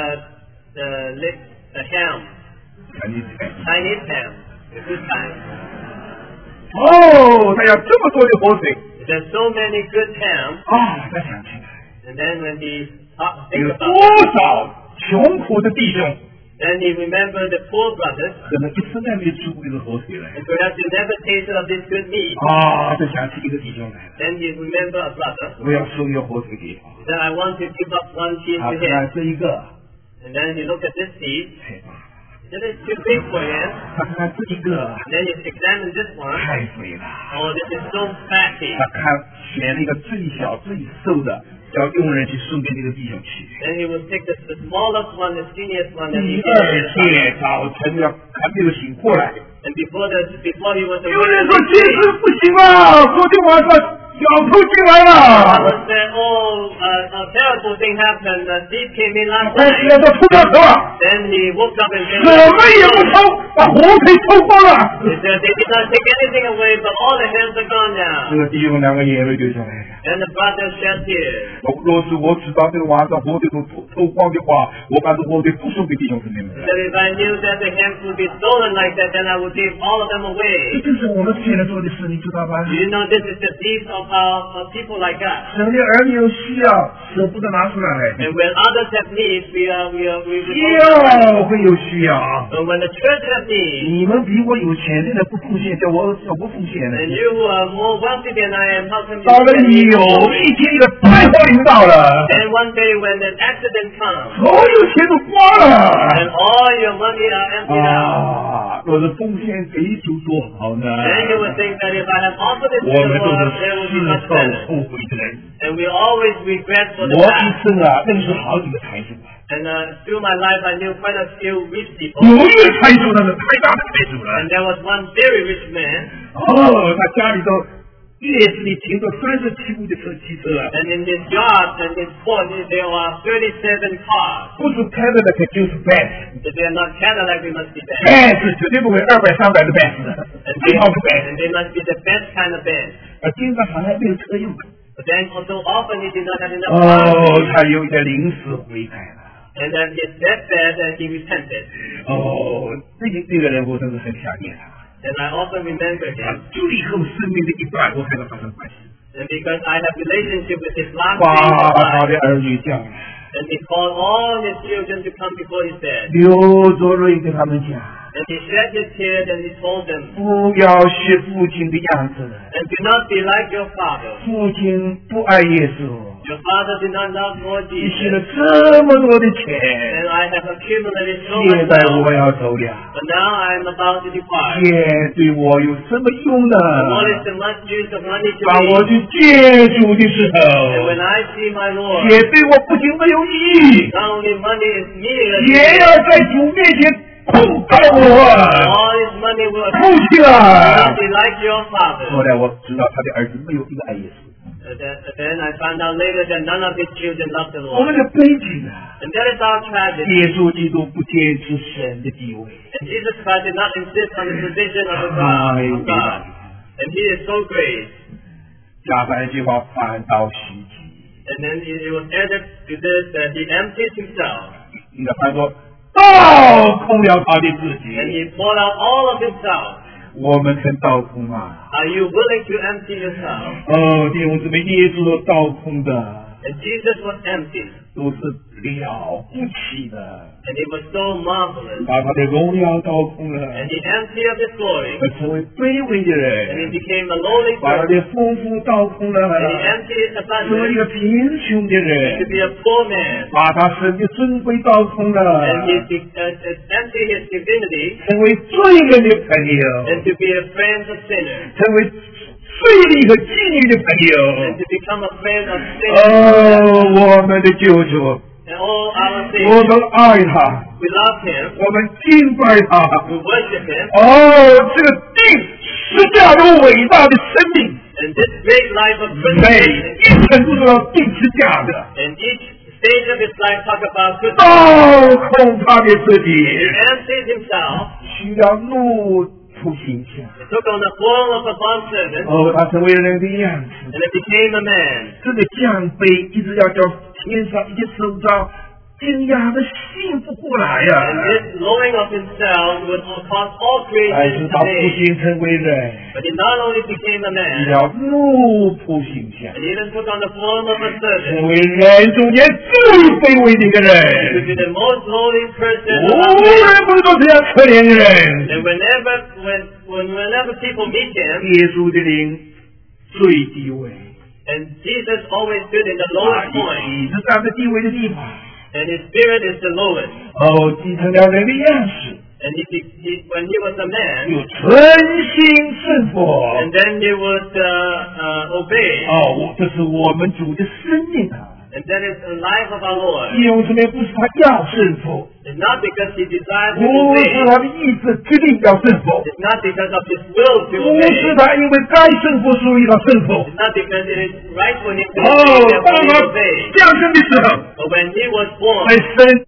hams, Chinese hams, the good kind. 他要这么多的活水 There's so many good hams. 他想起来 And then when he think 有 about 多 it, 少穷苦的弟兄， then he remembered the poor brothers. 可能一生都没有吃过这个活水来。 And perhaps he never tasted of this good meat. 就想起一个弟兄来了， Then he remembered a brother. 我要收一个活水给他。 He said, I want to give up one cheese 他 to 看 him. 这一个 And then he looked at this seed. 太大， He said, it's too big for him. 他看这一个 And then he examined this one. 太肥了， Oh, this is so fatty. 他看选了一个最小最瘦的，叫佣人去送给这个弟兄去。 Then he would pick the smallest one, the skinniest one, and 第 he 二 gave it. 天早晨要还没有醒过来， And before he was 有人 awake, 说其实不行啊，昨天晚上小偷进来 I 了， was there, a terrible thing happened. The thief came in last 快 night. 起来都偷掉头了， Then he woke up and 什 said, 么也不偷，把活水偷光了。 He said, they did not take anything away, but all the hands are gone 这 now. 个弟兄两个眼泪流下来了。 And the brother shed tears. 若是我知道这个晚上活水都偷光的话，我把这活水不送给弟兄姊妹们 He。said, if I knew that the hands would be stolen like that, then I would give all of them 这 away. 就是我们现在做的事，你知道吗？ Do you know this is the deeds of people like us? 神的儿女有需要，舍不得拿出来。 And when others have needs, we 需 withhold. 要会有需要。 But when the church has needs, 你们比我有钱，现在不奉献，叫我奉献 and 呢。 you who are more wealthy than I am, how come you 到了 don't need 有 more? 一天一个灾祸临到了， Then one day when an accident comes, 所有钱都花了。 and all your money are emptied out, 若是奉献给主多好呢？ then you would think that if I had offered it to 我 the 们都 Lord, 是 there would be 事 much 后 better. 后悔的人。 And we always regret for 我 the 一 past. 生认识好几个财主， And through my life, I knew quite a few rich people. 有一个财主那是太大的财主了。 And there was one very rich man, 他家里头院子里停着37部的汽车， and in his yard and his port, there are 37 cars. 不是开的那个就是 Benz， If they are not Cadillac, they must be Benz. Benz 绝对不会200、300的 Benz， And 最好的 Benz。 they must be the best kind of Benz. 经常还没有车用， But then so often he did not have enough time. 哦，他有点临时悔改了。 And then his deathbed and he repented. 哦，这个人我真是很想念他。 And I often remember 他 him. 最后生命的一段，我和他发生关系， And because I have relationship with his last 把 days of 他 life. 的儿女叫来， And he called all his children to come before his bed. 流着泪跟他们讲， And he shed his tears and he told them, 不要学父亲的样子， and do not be like your father. 父亲不爱耶稣。 Your father did not love Lord 你借 Jesus. 了这么多的钱， And I have accumulated so 现 much 在 wealth. 我要走了， But now I am about to depart. 钱对我有什么用呢？ What is the much use of money to 当我 me? 去借主的时 And 候， when I see my Lord, 钱对我不仅没有意义， not only money is 也 needed, 要在主面前控告我。 all his money will 父亲啊 not！be like your 后 father. 来我知道他的儿子没有一个爱耶稣。 Then I found out later that none of his children loved the 我们 Lord. 的悲剧啊， And that is our tragedy. 耶稣基督不坚持神的地位， And Jesus Christ did not insist on the position of the 太 God. 伟 Of 大 God. 了。 And he is so great. 加上一句话，反倒虚己。 And then it was added to this that he emptied himself. 应该翻说，倒空了他的自 And 己。 he poured out all of himself. 我们曾倒空吗？ Are you willing to empty yourself? 哦，弟兄姊妹，耶稣都倒空的， And Jesus was empty. 都是了不起的， And it was so marvelous. 把他的荣耀倒空了， And he emptied of his glory. 而成为卑微的 And he 人， became a lowly 把他 person. 的丰富倒空 And he 了， emptied his 成为一 abundance 个贫穷的 to 人， be a poor man. 把他神的尊贵倒空 And 了， emptied his divinity 成为罪人的朋友， and to be a friend of sinners. 成为税吏和妓女的朋 And 友。 to become a friend of 哦， sinners. 我们的救主， And all our 我 Savior. 们爱他， We love him. 我们敬拜他。 We worship him. 哦，这个定十架多伟大的生命， And this great life of 每 Christianity. 一层都是要定十架的， And each stage of his life talk about Christianity. 倒空他的自 He 己， emptied himself. 需要怒出形象。 He took on the form of a bondservant. 哦，他成为人的样子， And it became a man. 这个降杯一直要叫天上一些首长惊讶的信不过来 And 呀、 this lowering of himself would cause all 但是 creation 他 to 不 be. 仅成为人， But he not only became a man, 要怒出形象， and even took on the form of a 成 servant. 为人中间最卑微的一个 To 人。 be the most lowly person 无 among men. 人不说这样可怜的人。 And whenever people meet him, 耶稣的灵最低微， and Jesus always stood in the 他 lowest 以 point, 体是站在低微的地方， and his spirit is the lowest. 哦，继承了人的样式， And when he was a man, 又存心顺服。 and then he would obey, 哦，这是我们主的生命啊！ and that is the life of our Lord. 弟兄姊妹，不是他要顺服， It's not because he desired to 不是 obey. 他的意志决定要顺服， It's not because of his will to 不 obey. 是他因为该顺服所以他顺服。 It's not because it is right for him to 哦， obey 当 therefore he 他 obeyed. 降生的时候， But when he was born, 在身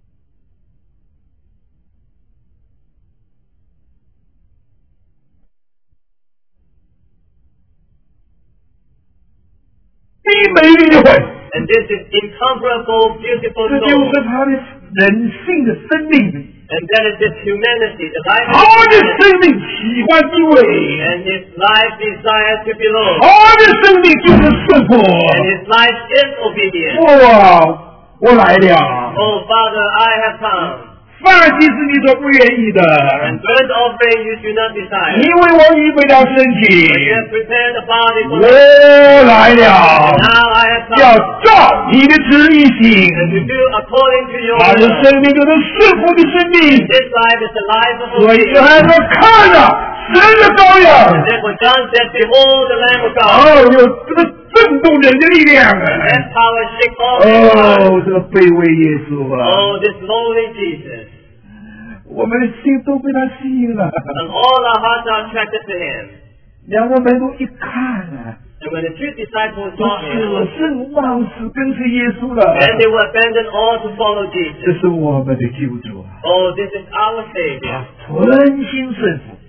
最美丽的魂， and this is incomparable, beautiful 这就 soul, 是他的人性的生命。 and that is his humanity, the life 他 of 的 humanity, 生命喜欢地位， and his life desires to be low, 他的生命就是顺服。 and his life is obedience. 哇，我来了。 Oh Father, I have come, 饭祭是你所不愿意的， and burnt offering you do not desire. 因为我预备了身 But you 体， have prepared the body for 我 me. 来了， Now I have 要 come, 照你的旨意 and to 行。 do according to your 他的 will. 生命就是顺服的生命， This life is the life of 所以 obedience. 约翰说：“看了神的羔羊， Therefore John said, Behold the Lamb of God. 哦，有这个震动人的力量啊！ That power shake all things. 哦，这个卑微耶稣啊， Oh, this lowly Jesus. 我们的心都被他吸引了。 And all our hearts are attracted to him. 两个门徒一看啊， And when the two disciples 都 saw him, 舍身忘死跟随耶稣了。 then they will abandon all to follow 这 Jesus. 是我们的救主啊， Oh, this is our Savior. 存心顺服，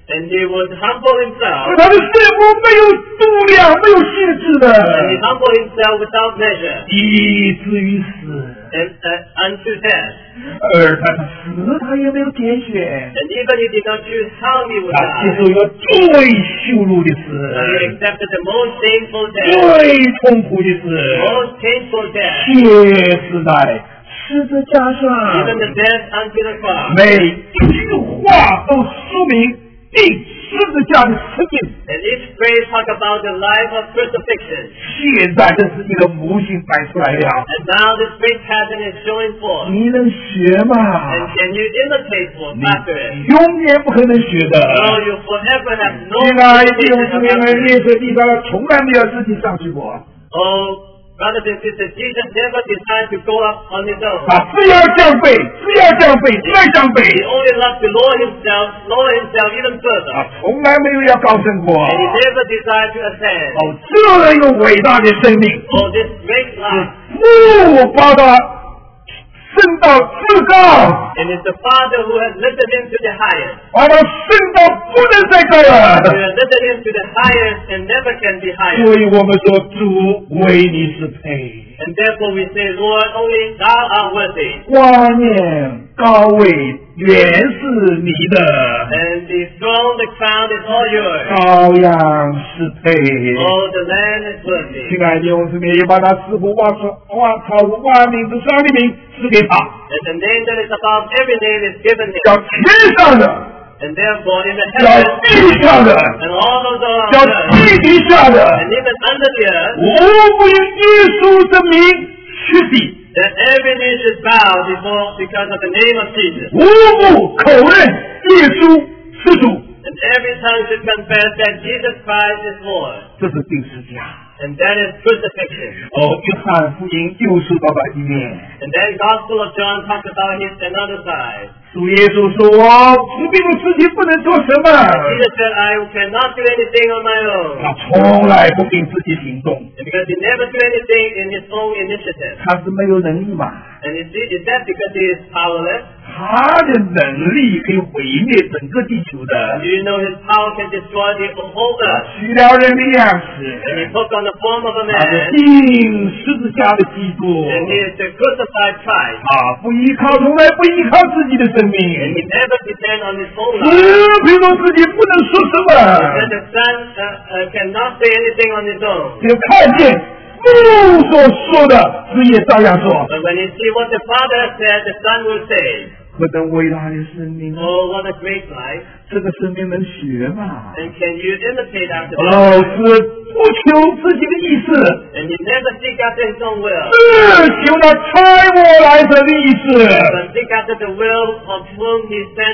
And he would humble himself. 他的圣母没有度量，没有限制的， And he humbled himself without measure. 以至于死。 And unto death. 而他的死，他也没有拣选， And even he did not choose how he would 他接 die. 受一个最羞辱的 He 死， accepted the most shameful death. 最痛苦的死， Most painful death. 且是在十字架 Even 上。 the death unto the cross. 每一句话都说明定十字架的生命。 And each phrase talk about the life of crucifixion. 现在这是一个模型摆出来了， And now this great pattern is showing forth. 你能学吗？ And can you imitate what 你 after it? 永远不可能学的。 No, you forever have no 现在弟兄 imitation 姊 of 妹们， after 耶 it. 稣地上从来没有自己上去过， Oh, brothers and sisters, Jesus never decided to go up on his own. 他只要降卑，只要降卑，再降卑， He only loved to lower himself even further. 他从来没有要高升过。 And he never desired to ascend. 哦，这样伟大的生命， Oh, this great life. 父把他升到至高， And it's the Father who has lifted him to the highest. 把他升到不能再高 Who 了。 has lifted him to the highest and never can be higher. 所以我们说，主为你是配。 And therefore we say, Lord, only thou art worthy. 观念高位原是你的， And the throne, the crown is all yours. 羔羊是配。 Oh, the Lamb is worthy. 亲爱的弟兄姊妹，也把他似乎超出万民之上的名赐给他， And the name that is above every name is given him. 叫天上的， And therefore in the 叫 heavens 地上的， and all those 叫 on earth 地底下的， and even under the earth, 无不因耶稣的名屈地， that every knee should bow because of the name of Jesus. 无不口认耶稣是主。 And every tongue should confess that Jesus Christ is Lord. 这是定十架。 And that is crucifixion. 哦，约翰福音又说到了一面。 And then Gospel of John talks about his another side. 主耶稣说：“我治病的事情不能做什么。 Jesus said, I cannot do anything on my own. 他从来不凭自己行动， And because he never do anything in his own initiative. 他是没有能力嘛？ And is that because he is powerless? 他的能力可以毁灭整个地球的 Do。you know his power can destroy the whole earth? 取了人的样 And he 式， took on the form of a 他是 man. 钉十字架的基督。 And he is the crucified Christ. 他不依靠，从来不依靠自己的生 And 命 he，never depend on his own 只 life. 凭着自己不能说什 And 么， the Son cannot say anything on his own. 只有看见父所说的，子也照样说。 But when you see what the Father has said, the Son will say, 何等伟大的生命啊！ Oh, what a great life. 这个生命能学吗？ And can you imitate after that? 哦，是不求自己的意思， And he never seek after his own will, 是求那差我来者的意思。 but seek after the will of whom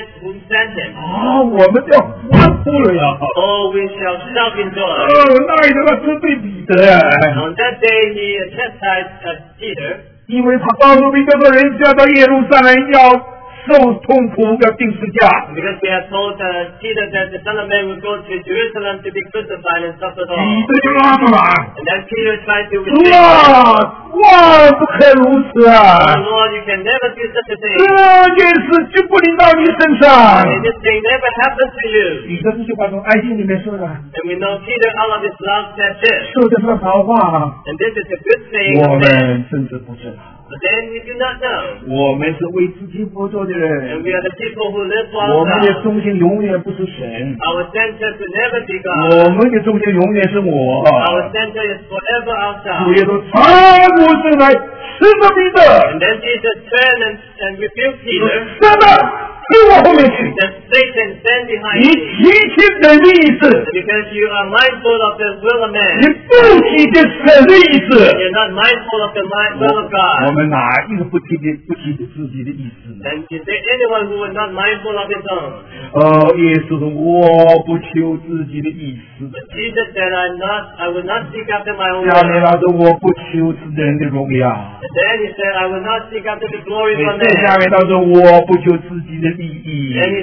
sent him. 啊，我们要欢呼了呀！ Oh, we shall shout in joy. 那一个他针对彼得呀， On that day he chastised Peter, 因为他告诉彼得个人要到耶路撒冷要受痛苦，要钉十架。 because he had told Peter that the Son of Man would go to Jerusalem to be crucified and suffer 彼 all. 得就拉住了。 And then Peter tried to 主 resist. 啊，万不可如此 Oh 啊！ Lord, you can never do such a thing. 这件事就不临到你身上。 And this thing never happened to you. 彼得这句话从爱心里面说的， And we know Peter out of his love said this. 说的是好话。 And this is a good thing. 我 of man. 们甚至不知道， But then we do not know. 我们是为自己活着的 And 人， we are the people who live for 我们的 ourselves. 中心永远不是神， Our center could never be 我 God. 们的中心永远是我。 Our center is forever 主耶 ourselves. 稣差我生来吃着彼 And 得， then Jesus turned and rebuked Peter. 真的跟我后面去， Then Satan stand behind 你 me. 提起人的意思， Because you are mindful of the will of 你 man. 不提起神的意思。 And you're not mindful of the will of 我 God. 们哪一个不提自己的意思呢？ And is there anyone who is not mindful of his own? 哦，耶稣说：“我不求自己的意思。 But Jesus said, I will not seek after my own 下面 will. 他说：“我不求人的荣耀。 And then he said, I will not seek after the glory of 再下 man. 面他说：“我不求自己的利益。 And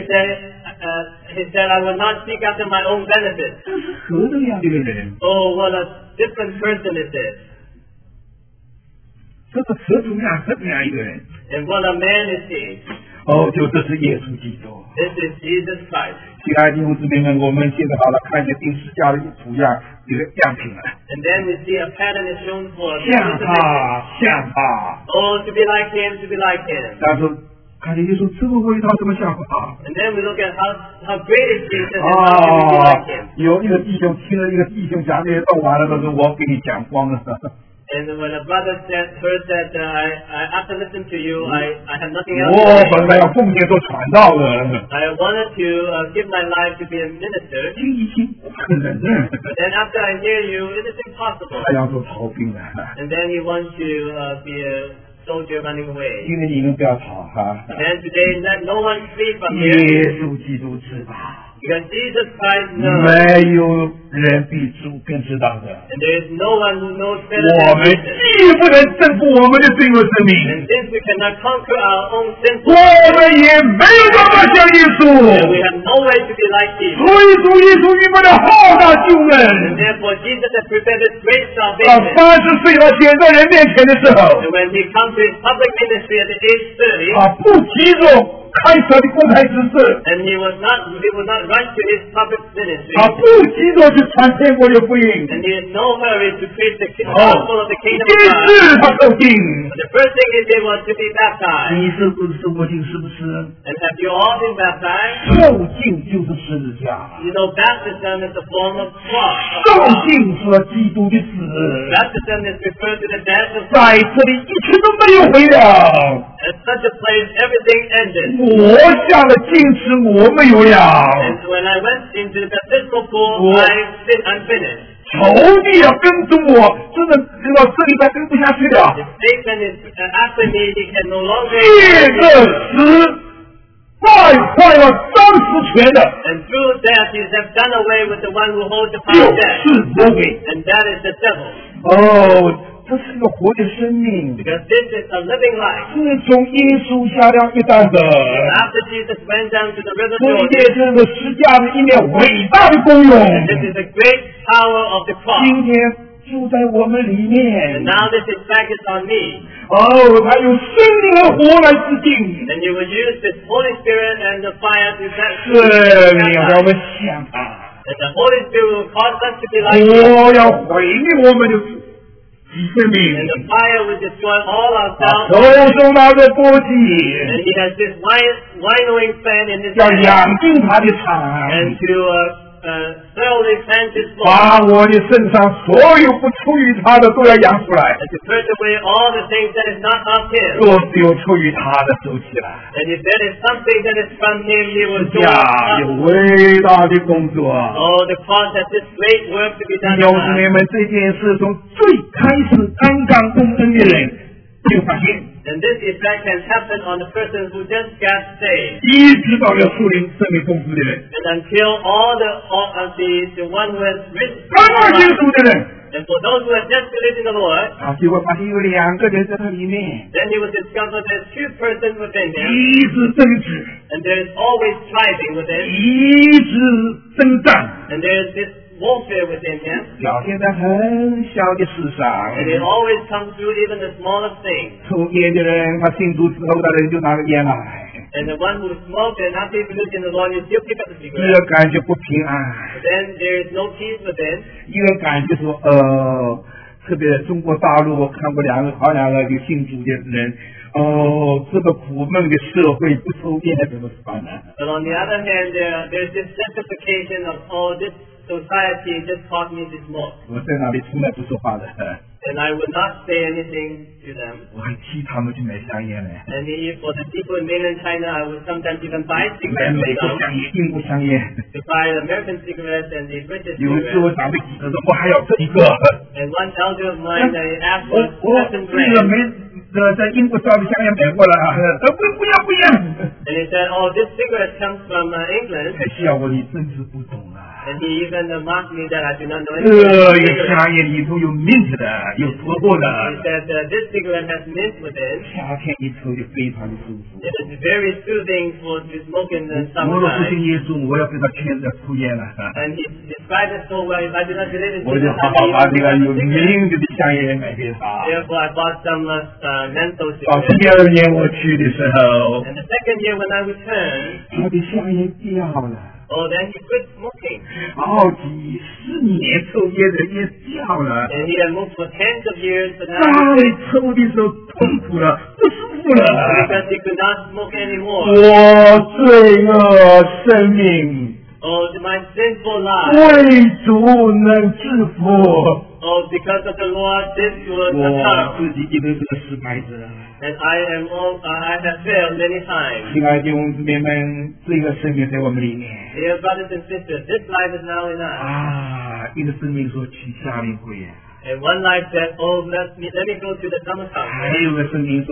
he said, I will not seek after my own benefit. ” 这是何等样的一个人？ Oh, what a different person is this. 这是何等样一个人？ And what a man is he. 哦，就这是耶稣基督。 This is Jesus Christ. 亲爱的弟兄姊妹们，我们现在好了，看见钉十架的图样，一个样品了。 And then we see a pattern is shown for us. 像他。 Oh, to be like him, to be like him. 但是看见耶稣这么伟大，这么像他。 And then we look at how great is Jesus and how can we be like him. 有一个弟兄听了一个弟兄讲这些道完了，他说我给你讲光了。 And when a brother heard that after listening to you, I have nothing else. 我本来要奉献做传道的。 I wanted to give my life to be a minister. 听一听，不可能。 But then after I hear you, it is impossible. 他要做逃兵了。 And then he wants to be a soldier running away. 今天你们不要逃哈。 And today let no one flee from 耶 here. 稣基督知道。 Because Jesus Christ knows. 没有人比主更知道的。 And there is no one who knows better 我 than 们 Jesus. 既不能征服我们的罪恶生命， And since we cannot conquer our own 我 sinful 们也没有办法像耶 and 稣。 we have no way to be like Jesus. 所以主耶稣预备了浩大救 And 恩。 therefore Jesus has prepared this great 到 salvation. 30岁他显在人面前的时候， And when he comes to his public ministry at the age 30, 他不急着开设的公开指示， and he would not run to his public ministry, 他不急着去传天国的福音， and he has no hurry to preach the gospel of the 一 kingdom 件 of God. 事他受尽。 The first thing he did was to be baptized. 你是不是受过尽？是不是？ And have you all been baptized? 受尽就是十字架， You know, baptism is a form of cross. 受尽是基督的死， Baptism is referred to the death of 在 Christ. 这里一切都没有毁了。 At such a place, everything ended. 我下了禁止，我没有了。 And when I went into the physical pool, I'm finished. 仇敌要跟着我，真的知道这里边跟不下去了。 If Satan is after me, he can no longer. 借着死败坏了当时权的， And through that, he has done away with the one who holds the 就 power of death. 是魔鬼。 And that is the devil. 哦，这是一个活的生命， Because this is a living life. 自从耶稣下了约旦河， After Jesus went down to the river 这 Jordan, 也是个十架的一面伟大的功用。 this is the great power of the cross. 今天就在我们里 And 面。 now this effect is on me. 哦，他用生命和活来致敬， And you will use this Holy Spirit and the fire to 是你让我们想他。 And the Holy Spirit will cause us to be like Him. 我要毁灭我们的生命 And，the fire will destroy all our 手 selves. 中拿着簸 And 箕， He has this winnowing fan in His 要 hand. 养尽他的 And 场， to thoroughly cleanse His floor. 把我的身上所有不出于他的都要养出来。 And to purge away all the things that is not of Him. 若是有出于他的，收起来。 And if there is something that is from Him, He will do 呀，有 it. 伟大的工作。 Oh, the cross has this great work to be 弟 done. 兄 in 姊 us. 妹们，这件事从最开始刚刚公恩的人就发现。 And this effect has happened on the person who just got saved. 一直到了树林生命丰富的人， And until the one who has reached 刚刚接触的人， and for those who have just believed in the Lord, 啊，结果发现有两个人在他里面， then he will discover there's two persons within him, 一直争执， and there is always striving within, 一直征战， and there is this warfare within him, 表现在很小的事上。 and it always comes through even the smallest things. 抽烟的人，他信主之后，他人就拿个烟来， And the one who smoked and after he believed in the Lord, you still pick up the 一 cigarette. 个感觉不平安， Then there is no peace within, 一个感觉说，特别中国大陆，我看过好两个有信主的人，这个苦闷的社会不抽烟怎么办呢？ but on the other hand, there's this justification of, oh, this society just taught me to smoke. 我在那里从来不说话的， And I would not say anything to them. 我还替他们去买香烟呢。 And for the people in mainland China, I would sometimes even buy 买 cigarettes 美国 myself, 香烟、英国香烟， to buy American cigarettes and the British 有一次我 cigarettes. 长辈几个说，我还要这一个。 And one elder of mine, I asked 我 for 7 这个 grams. 没在英国烧的香烟买过来啊，不一样。 And he said, oh, this cigarette comes from England. 笑我你真是不懂啊！ And he even mocked me that I do not know 这 anything 个 about cigarettes. 香烟里头有 mint 的，有土豆 He 的， said, this cigarette has mint within. 夏天一抽就非常的舒服。 It is very soothing to smoke in the 我若不信 summertime. 耶稣，我要被他牵着抽烟了。 And he described it so well, if I do not believe in 我就 Jesus, 好好把这个 I 有 would 名字的香烟买给他。 Therefore, I bought some menthol 到 cigarettes. 第二年我去的时候， And the second year when I returned, 他的香烟掉了。 Oh, then he quit smoking. 好几10年抽烟的烟掉了， And he had smoked for tens of years, but now 当 he 你 quit 抽的时候痛苦了，不舒服了。 because he could not smoke anymore. 我罪恶生命， Oh, my sinful life. 为主能制服。 Oh, because of the Lord, this was 我 the 自己一直是个失败者。 And I have failed many times. 亲爱的弟兄姊妹们，这个生命在我们里面 Dear brothers and sisters, this life is now in us. 啊！一个生命说去夏令会啊， And one life said, oh, let me go to the summer 还 conference. 有个生命说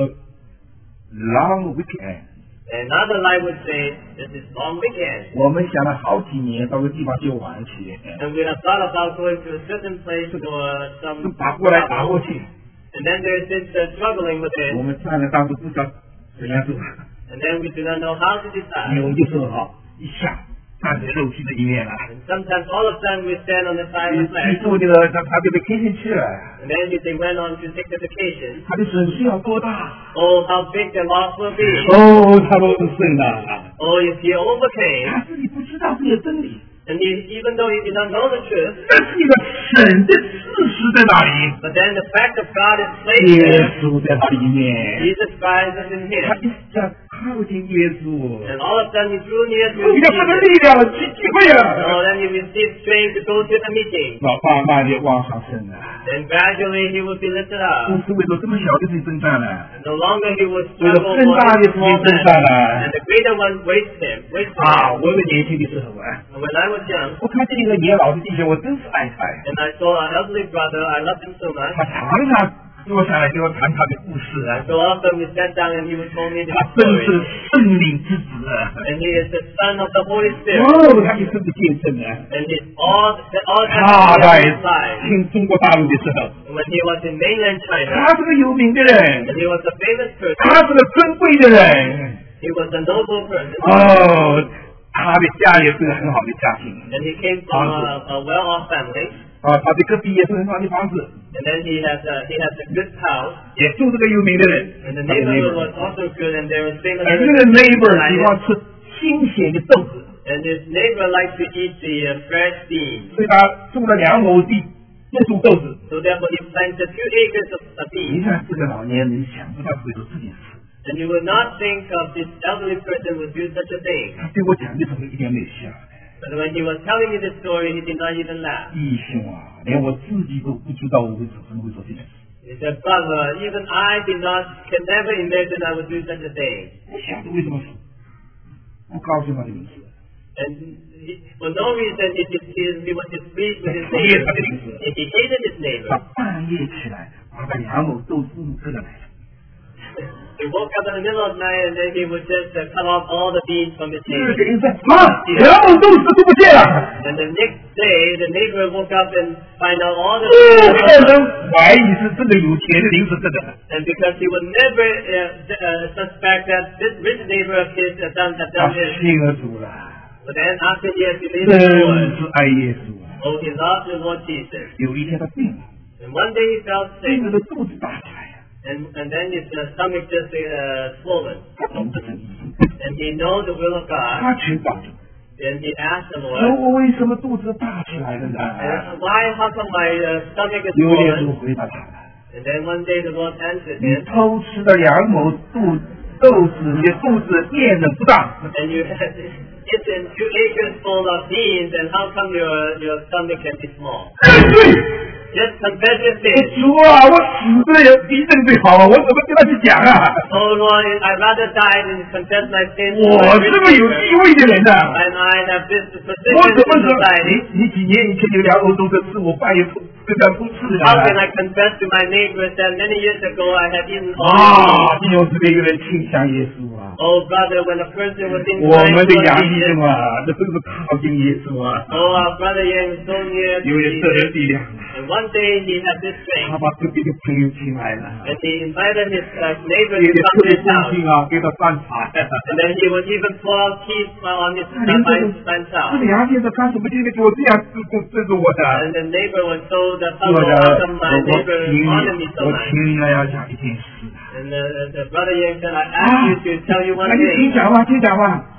long weekend。 Another life would say, this is long weekend. 我们想了好几年，到个地方去玩去， And we have thought about going to a certain place for some 就打过来打过去。 And then there's this struggling with 我 it. 们站了当时不知道怎样做， And then we do not know how to decide. 有的时候哈，一下站在肉体的一面了， And sometimes all of a sudden we stand on the side 你 of the flesh. 住这个他就被开进去了， And then they went on to take the vacation. 他的损失要多大？ Oh, how big the loss will be. 哦，他都胜了， Oh, if he overcame. 他自己不知道这个真理， And even though he did not know the truth, 这是一个神的事实在哪里？ but then the fact of God is placed 耶 there. 稣在他里面， Jesus Christ is in 他 him. 一下靠近耶稣， And all of a sudden he drew near to 有这个 Jesus. 力量了，机会了。 So then he received strength to go to the meeting. 老慢慢的往上升了， Then gradually he will be lifted 不 up. 是为了这么小的事征战了。 And no longer he will 为了 struggle 更 for 大的 the 事 small 情征 man. 战了 And the greater one waits him. 啊！我们年轻的时候啊， And when I was young, 我看见一个年老的弟兄，我真是爱他呀。 and I saw an elderly brother, I loved him so much. 他常常坐下来跟我谈他的故事啊， So often we sat down and he would tell me 他 his 真是 story. 圣灵之子啊！ And he is the son of the Holy Spirit. 哦，他一生的见证啊！ And his all 他 time 在 of his life. 听中国大陆的时候， When he was in mainland China, 他是个有名的人 and，he was a famous 他 person. 是个尊贵的人。 He was a noble person. 哦，他的家也是个很好的家庭 And he came from a well-off family. 啊，他的隔壁也是很好的房子， And then he has a good house. 也住这个有名的人。 And the 他的 neighborhood was neighbor， also good, and there was famous 而这个 neighbor 喜欢吃新鲜的豆子， And his neighbor liked to eat the fresh beans. 所以他种了2亩地，就种豆子。 So therefore he planted 2 acres of 你 beans. 看这个老年人想不到会做这件事， And you would not think of this elderly person would do such a thing. 他对我讲的时候一点没笑。 But when he was telling me this story, he did not even laugh. 弟兄啊，连我自己都不知道我会怎么会做这件事。 He said, brother, even I can never imagine I would do such a thing. 我想着为什么说，不高兴他的名字， And for no reason, he was displeased with his neighbor. He hated his 他 neighbor. 半夜起来把那2亩豆子吃了来。 He woke up in the middle of the night and then he would just cut off all the beans from his 第二 neighbor. 个人说啊，2亩豆子都不见了。 And the next day, the neighbor woke up and find out all the 不可 beans. 能怀疑是这个有钱的人是这个。 And because he would never suspect that this rich neighbor of his had done 他 this. 信了主了， But then after he had believed 真 the Lord, 是爱耶稣啊！ oh, he loved the Lord Jesus. 有一天他病了， And one day he felt 病 sick, 了的肚子大起来呀， and then his stomach just swollen. 他懂这神意， And he knows the will of God. 他去找主。 And he asked the 说 Lord, 我为什么肚子大起来了呢？ why, how come my stomach is 有耶 swollen? 稣回答他了。 And then one day the Lord answered 你 him, 偷吃了2亩豆子，你的肚子变得不大。 and you had eaten 2 acres full of beans, and how come your stomach can be small? 认罪， Just confess your sins. 主啊，我死的也比认罪好啊！我怎么跟他去讲啊？ Oh Lord, I'd rather die than confess my sins. 我是个有地位的人呐、 And I have this 我 position 怎么 in 说？ society. 你几年以前有2亩豆子吃，我半夜跟他不吃 How 啊 can！I confess to my neighbors that many years ago I had eaten all 啊， these? 弟兄姊妹，一个人倾向耶稣啊！ Oh brother, when a person was in 我们 Christ, 的 Lord 杨弟 Jesus, 兄啊，这真是靠近耶稣啊！ oh our brother Yang is so near to 有了这 Jesus. 人力量， And one day he had this 他 strength, 把隔壁的朋友请来了， and he invited his neighbors 给 to 的 come 特 to 别 his 恭 house. 敬啊，给他饭茶。 And then he would even pour out teas on his friend's 这 house. 个杨先生干什么今天给我这样对着我的？ And the neighbor was so the 我 fellow 的， how come my 我 neighbor 请 honored me so 我 much. 请了要讲一件事。 And the brother Yang said, I asked you to tell you one 那你请 thing. 讲吧，请讲吧。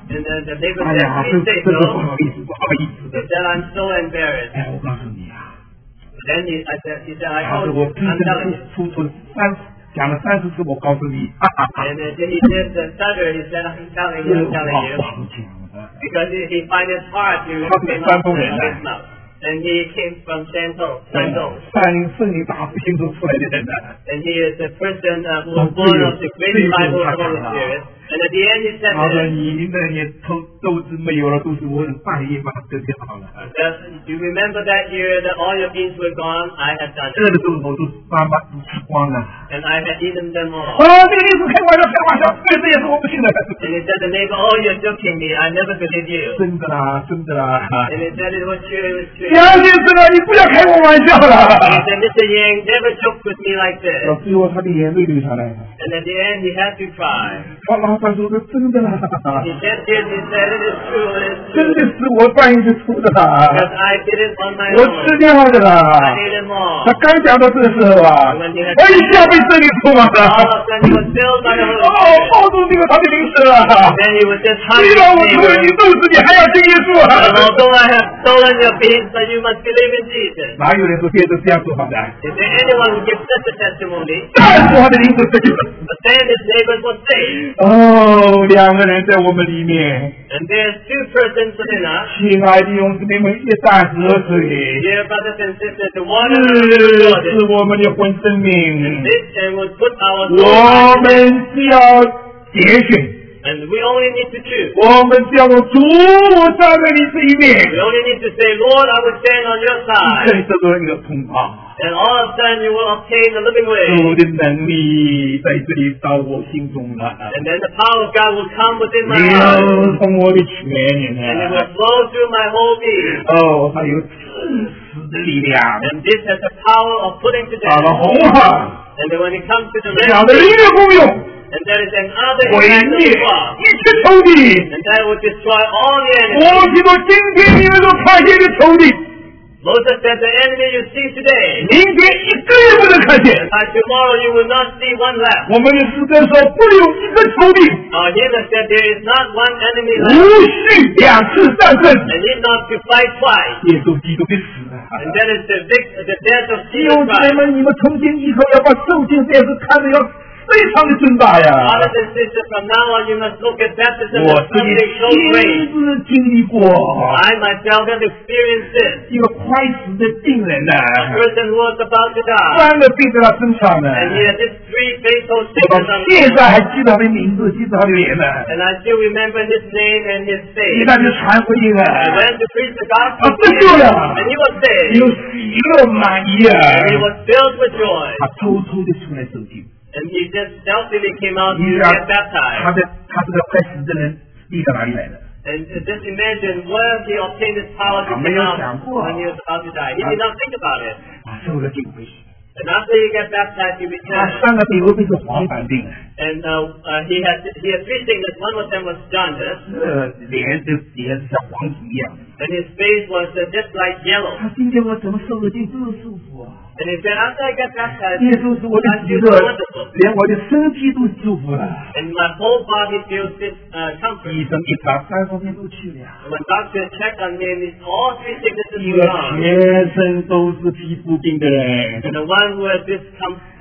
And the neighbor 哎 said, 呀， please say 这个不 no. 好意思，不好意思 He 的。 said, I'm so embarrassed. 哎，我告诉你啊， Then he said, I 他 told 说 you, 我真 I'm telling 正 you. 出错讲了30次，我告诉你，哈哈哈， And then he just stuttered. He said, I'm telling 这 you, 话 I'm telling you. 不好讲的。 Because he find it hard to How to came stand out for of it, his mouth. And he came from Shantou. 圣灵大复兴都出来的人呢。 And he is a person who was born of the great revival of the Holy Spirit. And at the end he said 他说 that, 你那些斗志没有了，都是我半夜把它割掉了。 do you remember that year that all your beans were gone? I had done 这 it. 个时候我都把都吃光了。 And I had eaten them all. 这个意思开玩笑，开玩笑，这也是我不信的。 And he said, the neighbor, oh, you're joking me. I never believe you. 真的啦，真的啦。 And he said, it was true, it was true. 杨先生啊，你不要开我玩笑 And he 了。 said, Mr. Yang, never joke with me like this. 到最后他的眼泪流下来了。 And at the end he had to cry. 他老板说的真的啦， He said, he said, it is true, it is 真 true. 的是我半夜就出的啦， Because I did it on my 我 own. 吃掉的 I 啦。 ate them all. 他刚讲到这个时候啊，我一下被圣灵充满 All 了。 of a sudden he was filled by the 哦 Holy，Spirit. 抱住这个他的灵蛇啊！ Then he was just 虽 hugging 然我 his 除了你 neighbor. 肚子，你还要信耶稣 And 啊！ although I have stolen your beans, but you must believe in Jesus. 哪有人说别人这样说话的？ Is there anyone who gives such a testimony? 当然是他的灵蛇这个。 But then his neighbors were saved. 哦，两个人在我们里面， And there's two persons within us. 亲爱的弟兄姊妹们，一旦河水， Dear brothers and sisters, the water is 是我们的魂生命， this and will put our 我 soul 们只要拣选， and we only need to choose. 我们只要主站在你这一 We 面， only need to say, Lord, I will stand on your 这 side. 这个一个通道。 And all of a sudden you will obtain the living 主 way. 的能力在这里到我心中了， And then the power of God will come within my heart. 流从我的全人 And it 了。 will flow through my whole being. 哦，还有赐死的力量， And this has the power of putting to 到了 death. 红海， And then when it comes to the 这 red 样的力 sea, 量功用， and there is another 毁 impact of 灭 the cross. 一切仇敌。 And that will destroy all the 我 enemies. 许多今天你们所看见的仇敌， Moses said the enemy you see today, 明天一个也不能看见。 by tomorrow you will not see one left. 我们的诗歌说，不留一个仇敌， Our hymn said there is not one enemy 无 left. 需两次战胜。 And need not to fight twice. 耶稣基督的死啊！ And that is the death of 弟 Jesus 兄姊妹 Christ. 们，你们从今以后要把圣经这件事看得要非常的重大呀！ Brothers and sisters, from now on you must look at baptism 我 as 自己 something so 亲 great. 自经历过， I myself have experienced this. 一个快死的病人呐、 A person who was about to die. 三个病在他身上呢， And he had this three fatal 我到 sickness on 现 him. 在还记得他的名字，记得他的脸呢。 And I still remember his name and his 一 face. 旦就传福音 I 啊， went to preach the 啊 gospel 得 to 救 him, 了， and he was 有 saved. 喜乐满意啊， And he was filled with joy. 他偷偷的出来受惊。 And he just stealthily came out to 你 get 想 baptized. 他这个快死的人力到哪里来的？ And just imagine where he obtained his power to 他没 come 有 out 想过。 when he was about to die. He did not think about it. 啊，受了敬回去。 And after he got baptized, he 他 returned. 三个病都是黄疸病， And he had three sicknesses. One of them was jaundice. 脸像黄土一样。 And his face was just like yellow. 他今天我怎么受了敬这么舒服啊？ And he said, after I got baptized, 耶稣是我的 I 喜 feel 乐 so wonderful. 连我的身体都舒服了。 And my whole body feels this comfort. 医生一查，三方面都去了。 And when doctor checked on him, all three sicknesses 一 were 个 gone. 全身都是皮肤病的人， And the one who has this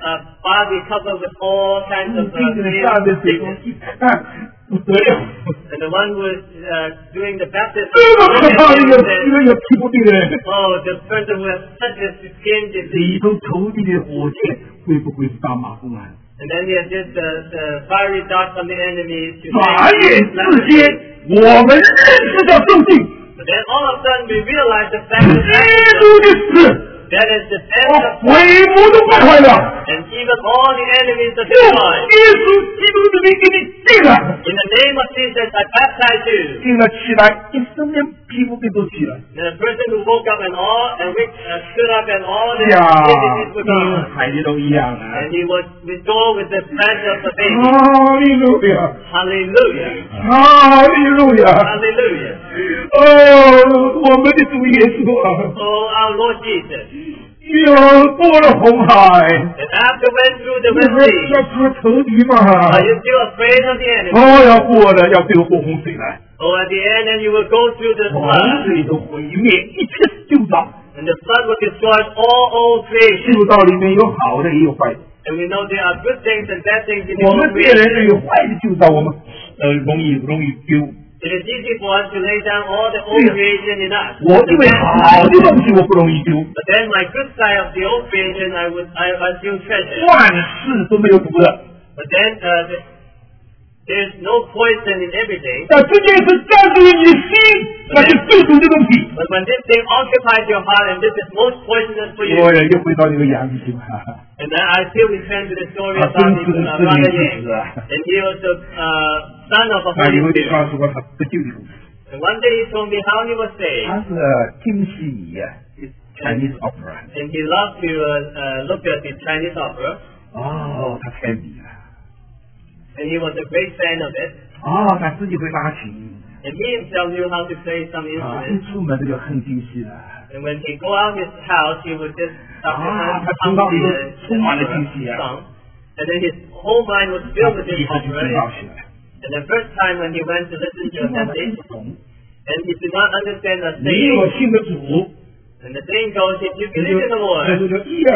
body covered with all kinds 病 of 人上的水中 sickness. 一看不得了， And the one who is doing the baptism, 这么可怕的一个 said, 皮肤病人， oh, the person who has such a skin disease. 里头头顶的火箭会不会是大马蜂啊？ And then he has this the fiery dart from the enemy to 眨眼 make 之间，我们认识到受尽 But then all of a sudden we realize the fact 基 that 督的死， that is the 我 death of 鬼魔都败坏了。 and even all the enemies are 用 destroyed. 耶稣基督的名给你定了， In the name of Jesus, I baptize you. 定了起来，一身连皮肤病都去了。 The person who woke up and which stood up and all the 呀， diseases were 跟 gone. 孩子都一样啊！ And he was restored with the strength of the baby. 哈利路亚， Hallelujah. 哈利路亚！ Hallelujah. 哦，我们的主耶稣啊， Oh, our Lord Jesus. 要过了红海， And after went through the 你 Red 还 Sea, 要怕仇敌吗？ are you still afraid of the enemy? 要过了，要最后过洪水来， Oh, at the end, then you will go through the 洪 flood, 水都毁灭一切旧造， and the flood will destroy all old creation. 旧造里面有好的也有坏的， And we know there are good things and bad things in the 我 old 们别人 creation. 有坏的旧造，我们容易丢。 It is easy for us to lay down all the old creation in us. 我因为好的东西我不容易丢， But then my good side of the old creation, I still treasure. 万事都没有毒的。 But then there's no poison in everything. 但这件事占据你的心，那是最毒的东西。 But when this thing occupies your heart, and this is most poisonous for you, 我也又回到那个羊的心哈， and then I still return to the story 他 about 真 the 是生 brother 命之 Yang. 子啊！ And he was the son of a 他以 Holy 后就 Spirit. 告诉我他得救的故事。 And one day he told me how he was saved. 他是金西尼啊 ，Chinese opera。 And he loved to look at the Chinese opera. 他太迷了。 And he was a great fan of it. 他自己会拉琴。 And he himself knew how to play some 一 instruments. 出门就哼京戏了。 And when he go out his house, he would just start to hum the 充满了京戏啊！ song. And then his whole mind was filled with 第 this 一次去听到 opera. 起来， And the first time when he went to listen to a 听到的 message, 不懂。 and he did not understand the 你有 saying, 信的主， and the saying goes, if you 那 believe in the 就 Lord,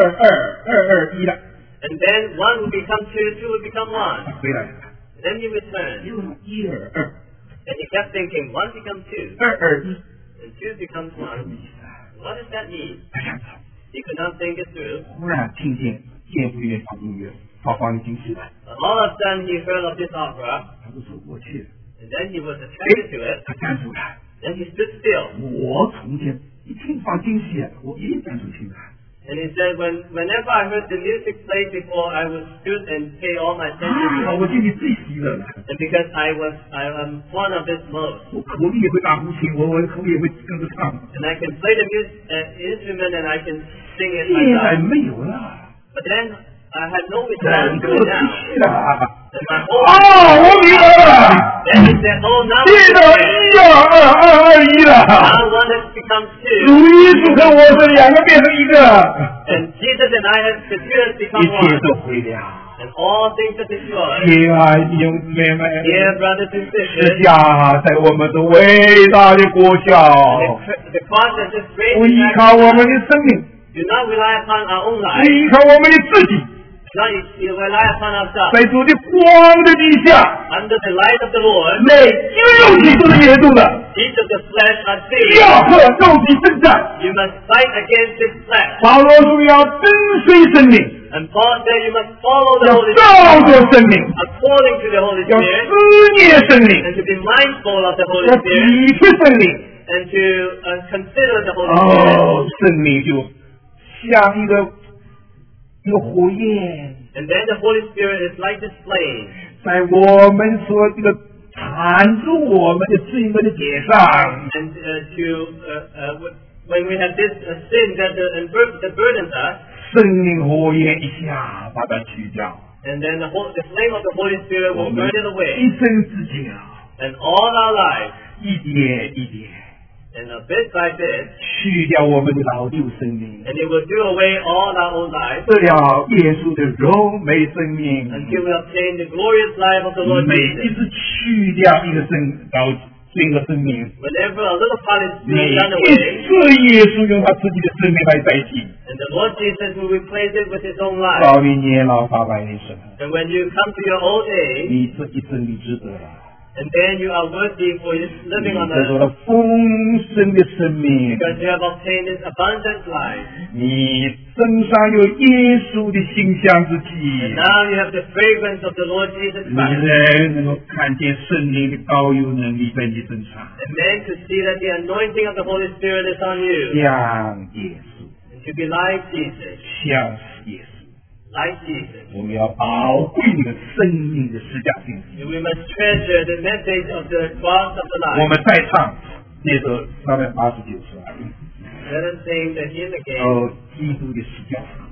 122，221了。 and then one will become two, two will become 他 one. 回来了， Then he returned, 又122，221， and he kept thinking, one becomes two, and two becomes 什么 one. 意思啊？ What does that mean? 他想找， He could not think it through. 忽然听见建福院放音乐，放放京戏来， And all of a sudden he heard of this opera, 他就说我去了， and then he was attracted to it. 他站住了。 Then he stood still, 我从前一听放京戏，我一定站住听的。 and he said, whenever I heard the music played before, I would stood and pay all my attention 我 to it. 心里最喜乐了。 And because I am fond of this most, 我口里也会打胡琴，我口里也会跟着唱。 and I can play the instrument and I can sing it 现在 myself. 没有了， But then I had no 整 return 个 to it 失 now. 去了。 And my whole 我明白了， then he said, oh, now 变到12221了。 now one has become 主 two, 耶稣和我是两个变成一个， and Jesus and I have the two has 一 become 切 one, 都毁了。 and all things are destroyed. 亲爱的弟兄姊妹们， Dear brothers and 十 sisters, 架在我们是伟大的国效， the cross has just 不 great 依靠我们的生命， Do not rely upon our own 不 life. 依靠我们的自己， Do not rely upon ourselves. 在主的光的底下， Under the light of the Lord, 每一个肉体都是严重的， each of the flesh are 要 saved. 和肉体征战。 You must fight against this flesh. 保罗说要跟随生命， And Paul said you must follow the 要 Holy 照 Spirit 着生命， according to the Holy 要 Spirit 思念生命， and to be mindful of the Holy 要 Spirit 体贴生命。 and to consider the Holy Spirit. 生命就像一个火焰， And then the Holy Spirit is like this flame 在我们所这个缠住我们的罪恶的点上， and when we have this sin that burdens us, 生命火焰一下把它去掉， and then the flame of the Holy Spirit 我 will 们 burn it away. 一生之间啊， And all our lives, 一点一点 and bit by bit, 去掉我们的老旧生命， and it will do away all our old lives 得了耶稣的荣美生命。 until we obtain the glorious life of the Lord 每一 Jesus. 次去掉一个这个生命， Whenever a little part is 每 being 一 done away, 次耶稣用他自己的生命来代替， and the Lord Jesus will replace it with His own life. 到你年老发白的时候， And when you come to your old age, 你这一生你值得了， and then you are worthy for 你 living on 得着 earth 了丰盛的生命， because you have obtained this abundant life. 你身上有耶稣的馨香之 And 气， now you have the fragrance of the Lord Jesus 你 Christ. 人能够看见圣灵的高有能力在你身上， And men to see that the anointing of the Holy Spirit is on you. 像耶稣， And to be like Jesus. 像耶稣。 Like Jesus. 我们要宝贵那个生命的实价信息。 And we must treasure the message of the cross of the 我 life. 们再唱那首389首啊， Let us sing the hymn again. 基督的十架。